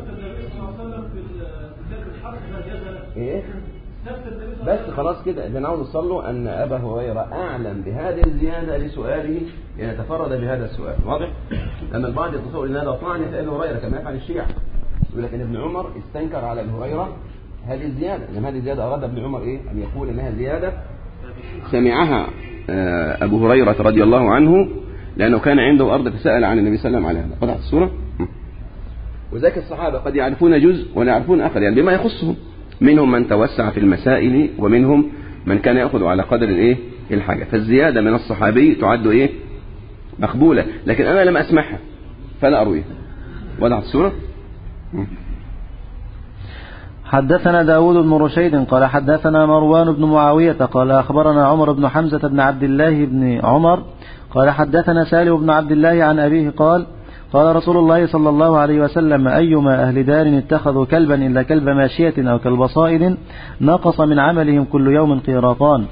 ايه بس خلاص كده اللي نعود نوصل له ان ابا هريره اعلم بهذه الزياده لسؤاله يتفرد بهذا السؤال. واضح؟ لما البعض يتصور ان هذا طعن في ابي هريره كما يفعل الشيعة، يقول لك ان ابن عمر استنكر على ابي هريره هذه الزياده، لما هذه الزياده اراد ابن عمر ايه؟ ان يقول انها زياده سمعها ابو هريره رضي الله عنه لأنه كان عنده أرض فسأل عن النبي صلى الله عليه وسلم عليها. وضحت الصورة؟ وذاك الصحابة قد يعرفون جزء ولا يعرفون آخر، يعني بما يخصهم. منهم من توسع في المسائل ومنهم من كان يأخذ على قدر الحاجة. فالزيادة من الصحابي تعد مقبولة، لكن أنا لم أسمعها فلا أرويها. وضعت الصورة. حدثنا داود بن رشيد قال حدثنا مروان بن معاوية قال أخبرنا عمر بن حمزة بن عبد الله بن عمر قال حدثنا سالم بن عبد الله عن أبيه قال قال رسول الله صلى الله عليه وسلم أيما أهل دار اتخذوا كلبا إلا كلب ماشية أو كلب صائد نقص من عملهم كل يوم قيراطان.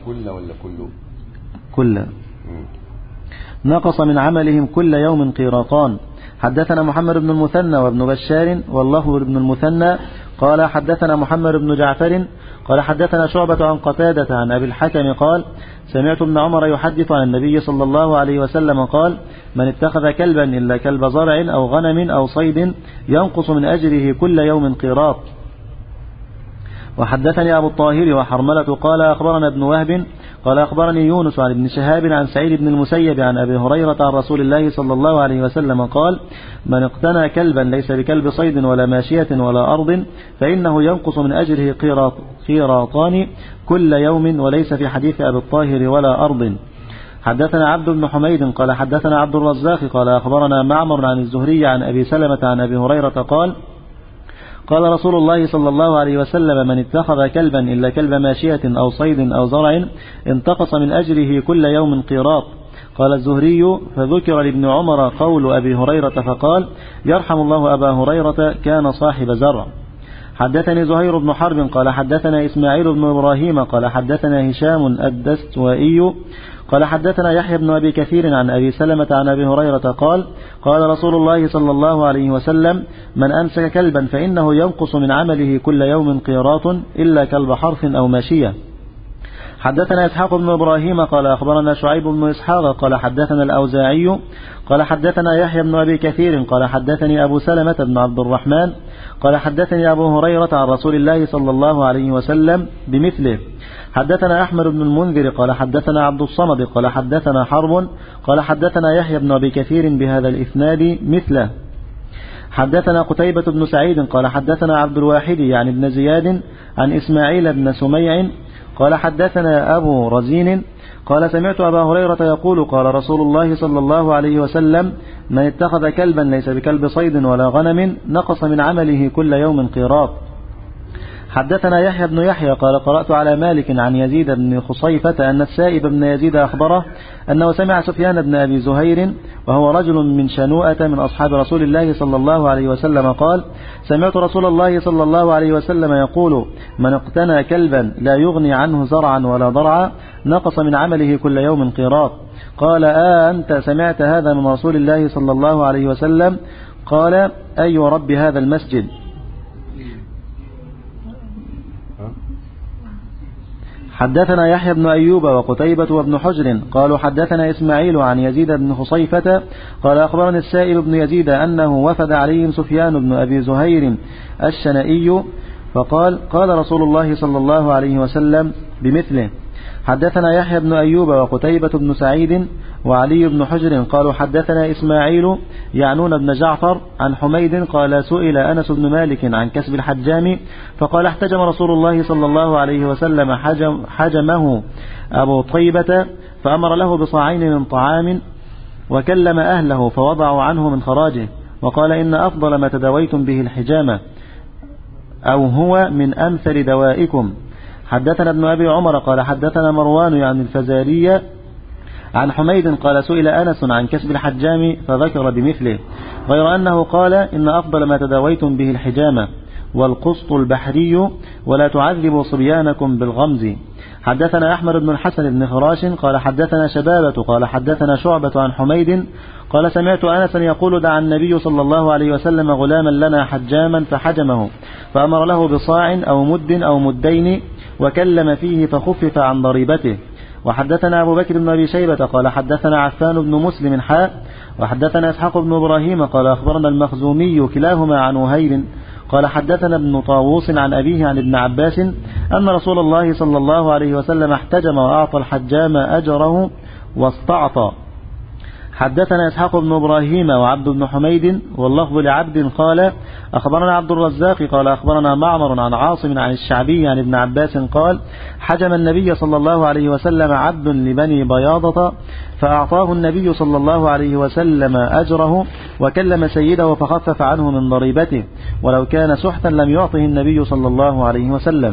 كل نقص من عملهم كل يوم قيراطان. حدثنا محمد بن المثنى وابن بشار واللفظ بن المثنى قال حدثنا محمد بن جعفر قال حدثنا شعبة عن قتادة عن أبي الحكم قال سمعت ابن عمر يحدث عن النبي صلى الله عليه وسلم قال من اتخذ كلبا إلا كلب زرع أو غنم أو صيد ينقص من أجره كل يوم قيراط. وحدثني أبو الطاهر وحرملة قال أخبرنا ابن وهب قال أخبرني يونس عن ابن شهاب عن سعيد بن المسيب عن أبي هريرة عن رسول الله صلى الله عليه وسلم قال من اقتنى كلبا ليس بكلب صيد ولا ماشية ولا أرض فإنه ينقص من أجره قيراطان كل يوم، وليس في حديث أبي الطاهر ولا أرض. حدثنا عبد بن حميد قال حدثنا عبد الرزاق قال أخبرنا معمر عن الزهري عن أبي سلمة عن أبي هريرة قال قال رسول الله صلى الله عليه وسلم من اتخذ كلبا إلا كلب ماشية أو صيد أو زرع انتقص من أجره كل يوم قيراط. قال الزهري فذكر لابن عمر قول أبي هريرة فقال يرحم الله أبا هريرة كان صاحب زرع. حدثني زهير بن حرب قال حدثنا إسماعيل بن إبراهيم قال حدثنا هشام الدستوائي قال حدثنا يحيى بن أبي كثير عن أبي سلمة عن أبي هريرة قال قال رسول الله صلى الله عليه وسلم من أمسك كلبا فإنه ينقص من عمله كل يوم قيراط إلا كلب حرث أو ماشية. حدثنا إسحاق بن إبراهيم قال أخبرنا شعيب بن إسحاق قال حدثنا الأوزاعي قال حدثنا يحيى بن أبي كثير قال حدثني أبو سلمة بن عبد الرحمن قال حدثني أبو هريرة عن رسول الله صلى الله عليه وسلم بمثله. حدثنا أحمد بن المنذر قال حدثنا عبد الصمد قال حدثنا حرب قال حدثنا يحيى بن أبي كثير بهذا الإسناد مثله. حدثنا قتيبة بن سعيد قال حدثنا عبد الواحد يعني ابن زياد عن إسماعيل بن سميع قال حدثنا أبو رزين قال سمعت أبا هريرة يقول قال رسول الله صلى الله عليه وسلم من اتخذ كلبا ليس بكلب صيد ولا غنم نقص من عمله كل يوم قيراط. حدثنا يحيى بن يحيى قال قرأت على مالك عن يزيد بن خصيفة أن السائب بن يزيد أخبره أنه سمع سفيان بن أبي زهير وهو رجل من شنوءة من أصحاب رسول الله صلى الله عليه وسلم قال سمعت رسول الله صلى الله عليه وسلم يقول من اقتنى كلبا لا يغني عنه زرعا ولا ضرعا نقص من عمله كل يوم قيراط. قال أنت سمعت هذا من رسول الله صلى الله عليه وسلم؟ قال أي رب هذا المسجد. حدثنا يحيى بن أيوب وقتيبة وابن حجر قالوا حدثنا إسماعيل عن يزيد بن خصيفة قال أخبرني السائب بن يزيد أنه وفد عليهم سفيان بن أبي زهير الشنائي فقال قال رسول الله صلى الله عليه وسلم بمثله. حدثنا يحيى بن أيوب وقتيبة بن سعيد وعلي بن حجر قالوا حدثنا إسماعيل يعنون بن جعفر عن حميد قال سئل أنس بن مالك عن كسب الحجام فقال احتجم رسول الله صلى الله عليه وسلم حجمه أبو طيبة فأمر له بصاعين من طعام وكلم أهله فوضعوا عنه من خراجه وقال إن أفضل ما تداويتم به الحجامة أو هو من أمثل دوائكم. حدثنا ابن أبي عمر قال حدثنا مروان يعني الفزارية عن حميد قال سئل أنس عن كسب الحجام فذكر بمثله غير أنه قال إن أفضل ما تداويتم به الحجامة والقسط البحري ولا تعذبوا صبيانكم بالغمز. حدثنا أحمد بن الحسن بن خراش قال حدثنا شبابة قال حدثنا شعبة عن حميد قال سمعت أنسا يقول دعا النبي صلى الله عليه وسلم غلاما لنا حجاما فحجمه فأمر له بصاع أو مد أو مدين وكلم فيه فخفف عن ضريبته. وحدثنا أبو بكر بن أبي شيبة قال حدثنا عفان بن مسلم وحدثنا إسحاق بن إبراهيم قال أخبرنا المخزومي كلاهما عن وهيب قال حدثنا ابن طاووس عن أبيه عن ابن عباس أن رسول الله صلى الله عليه وسلم احتجم وأعطى الحجام أجره واستعطى. حدثنا إسحاق بن إبراهيم وعبد بن حميد واللفظ لعبد قال أخبرنا عبد الرزاق قال أخبرنا معمر عن عاصم عن الشعبي عن ابن عباس قال حجم النبي صلى الله عليه وسلم عبد لبني بياضة فأعطاه النبي صلى الله عليه وسلم أجره وكلم سيده فخفف عنه من ضريبته ولو كان سحتا لم يعطه النبي صلى الله عليه وسلم.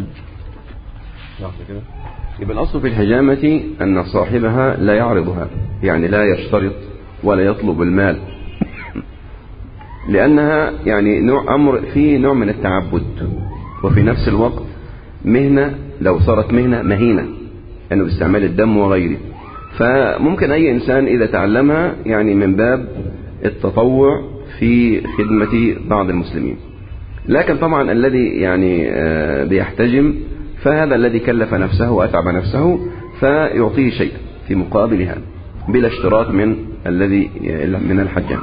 يبقى الأصل في الحجامة أن صاحبها لا يعرضها، يعني لا يشترط ولا يطلب المال، لأنها يعني أمر فيه نوع من التعبد، وفي نفس الوقت مهنة لو صارت مهنة مهينة يعني باستعمال الدم وغيره، فممكن أي إنسان إذا تعلمها يعني من باب التطوع في خدمة بعض المسلمين. لكن طبعا الذي يعني بيحتجم فهذا الذي كلف نفسه وأتعب نفسه فيعطيه شيء في مقابل هذا بلا اشتراط من الحجام.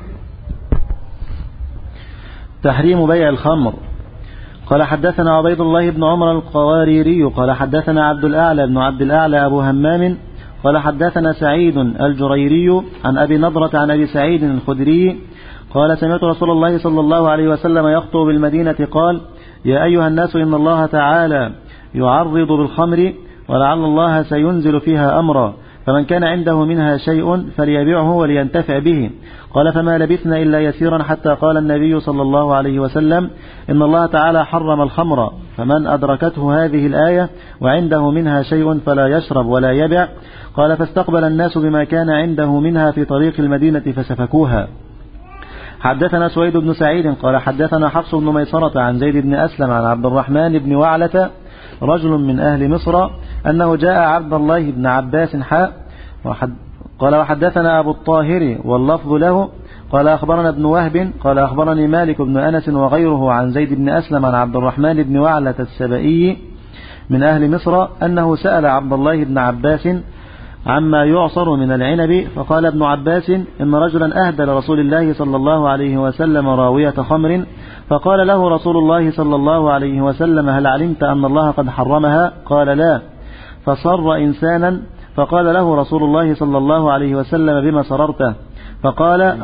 تحريم بيع الخمر. قال حدثنا عبيد الله بن عمر القواريري قال حدثنا عبد الأعلى بن عبد الأعلى أبو همام قال حدثنا سعيد الجريري عن أبي نضرة عن أبي سعيد الخدري قال سمعت رسول الله صلى الله عليه وسلم يخطب بالمدينة قال يا أيها الناس إن الله تعالى يعرض بالخمر ولعل الله سينزل فيها أمرا فمن كان عنده منها شيء فليبيعه ولينتفع به. قال فما لبثنا إلا يسيرا حتى قال النبي صلى الله عليه وسلم إن الله تعالى حرم الخمر فمن أدركته هذه الآية وعنده منها شيء فلا يشرب ولا يبع. قال فاستقبل الناس بما كان عنده منها في طريق المدينة فسفكوها. حدثنا سويد بن سعيد قال حدثنا حفص بن ميسرة عن زيد بن أسلم عن عبد الرحمن بن وعلة رجل من أهل مصر أنه جاء عبد الله بن عباس قال وحدثنا أبو الطاهر واللفظ له قال أخبرنا ابن وهب قال أخبرني مالك بن أنس وغيره عن زيد بن أسلم عن عبد الرحمن بن وعلة السبئي من أهل مصر أنه سأل عبد الله بن عباس عما يعصر من العنب فقال ابن عباس إن رجلا أهدى لرسول الله صلى الله عليه وسلم راوية خمر فقال له رسول الله صلى الله عليه وسلم هل علمت أن الله قد حرمها؟ قال لا. فصر إنسانا فقال له رسول الله صلى الله عليه وسلم بما سررته؟ فقال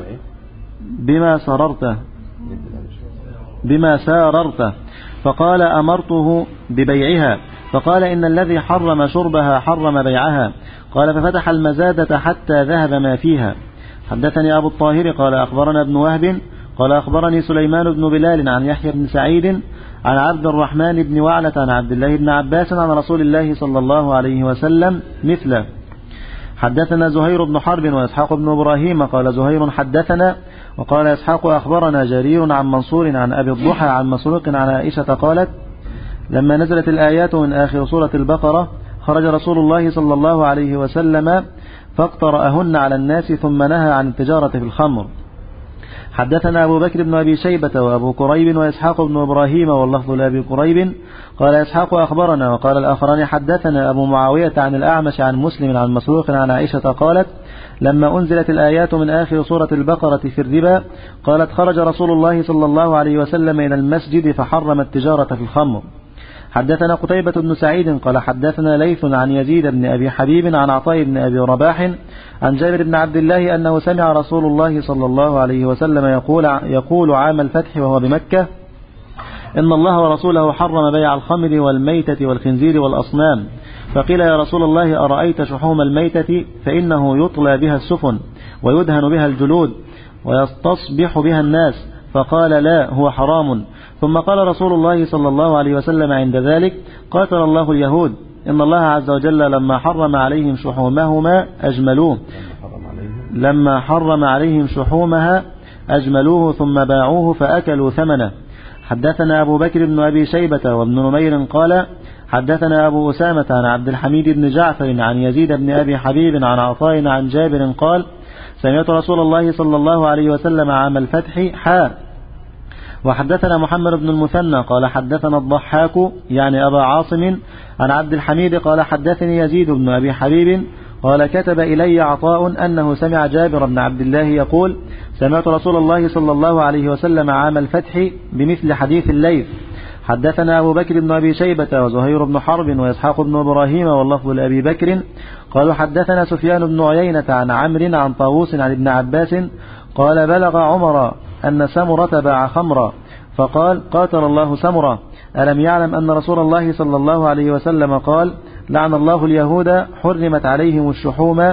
بما ساررته. فقال أمرته ببيعها فقال إن الذي حرم شربها حرم بيعها. قال ففتح المزادة حتى ذهب ما فيها. حدثني أبو الطاهر قال أخبرنا ابن وهب قال أخبرني سليمان بن بلال عن يحيى بن سعيد عن عبد الرحمن بن وعلة عن عبد الله بن عباس عن رسول الله صلى الله عليه وسلم مثله. حدثنا زهير بن حرب وإسحاق بن إبراهيم قال زهير حدثنا وقال إسحاق أخبرنا جرير عن منصور عن أبي الضحى عن مسروق عن عائشة قالت لما نزلت الآيات من آخر سورة البقرة خرج رسول الله صلى الله عليه وسلم فاقترأهن على الناس ثم نهى عن التجارة في الخمر. حدثنا أبو بكر بن أبي شيبة وأبو كريب وإسحاق بن إبراهيم واللفظ لأبي كريب قال إسحاق أخبرنا وقال الآخران حدثنا أبو معاوية عن الأعمش عن مسلم عن مسروق عن عائشة قالت لما أنزلت الآيات من آخر سورة البقرة في الربا قالت خرج رسول الله صلى الله عليه وسلم إلى المسجد فحرم التجارة في الخمر. حدثنا قتيبة بن سعيد قال حدثنا ليث عن يزيد بن أبي حبيب عن عطاء بن أبي رباح عن جابر بن عبد الله أنه سمع رسول الله صلى الله عليه وسلم يقول عام الفتح وهو بمكة إن الله ورسوله حرم بيع الخمر والميتة والخنزير والأصنام. فقيل يا رسول الله أرأيت شحوم الميتة فإنه يطلى بها السفن ويدهن بها الجلود ويستصبح بها الناس فقال لا هو حرام. ثم قال رسول الله صلى الله عليه وسلم عند ذلك قاتل الله اليهود إن الله عز وجل لما حرم عليهم شحومهما أجملوه ثم باعوه فأكلوا ثمنه. حدثنا أبو بكر بن أبي شيبة وابن نمير قال حدثنا أبو أسامة عن عبد الحميد بن جعفر عن يزيد بن أبي حبيب عن عطاء عن جابر قال سمعت رسول الله صلى الله عليه وسلم عام الفتح وحدثنا محمد بن المثنى قال حدثنا الضحاك يعني أبا عاصم عن عبد الحميد قال حدثني يزيد بن أبي حبيب قال كتب إلي عطاء أنه سمع جابر بن عبد الله يقول سمعت رسول الله صلى الله عليه وسلم عام الفتح بمثل حديث الليث. حدثنا أبو بكر بن أبي شيبة وزهير بن حرب وإسحاق بن إبراهيم واللفظ لأبي بكر قالوا حدثنا سفيان بن عيينة عن عمرو عن طاووس عن ابن عباس قال بلغ عمر أن سمرة باع خمرا فقال قاتل الله سمرة ألم يعلم أن رسول الله صلى الله عليه وسلم قال لعن الله اليهود حرمت عليهم الشحوم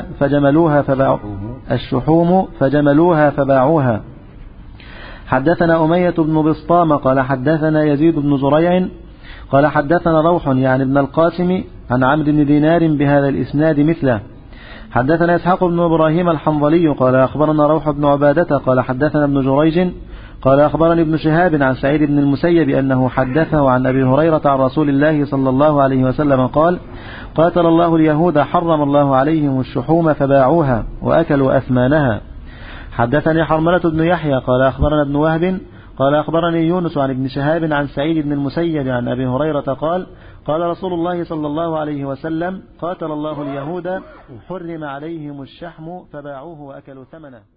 فجملوها فباعوها. حدثنا أمية بن بسطام قال حدثنا يزيد بن زريع قال حدثنا روح يعني ابن القاسم عن عمرو بن دينار بهذا الإسناد مثله. حدثنا إسحاق بن إبراهيم الحنظلي قال أخبرنا روح بن عبادة قال حدثنا ابن جريج قال أخبرني ابن شهاب عن سعيد بن المسيب أنه حدثه عن أبي هريرة عن رسول الله صلى الله عليه وسلم قال قاتل الله اليهود حرم الله عليهم الشحوم فباعوها وأكلوا أثمانها. حدثني حرملة بن يحيى قال أخبرنا ابن وهب قال أخبرني يونس عن ابن شهاب عن سعيد بن المسيب عن أبي هريرة قال قال رسول الله صلى الله عليه وسلم قاتل الله اليهود حرم عليهم الشحم فباعوه وأكلوا ثمنه.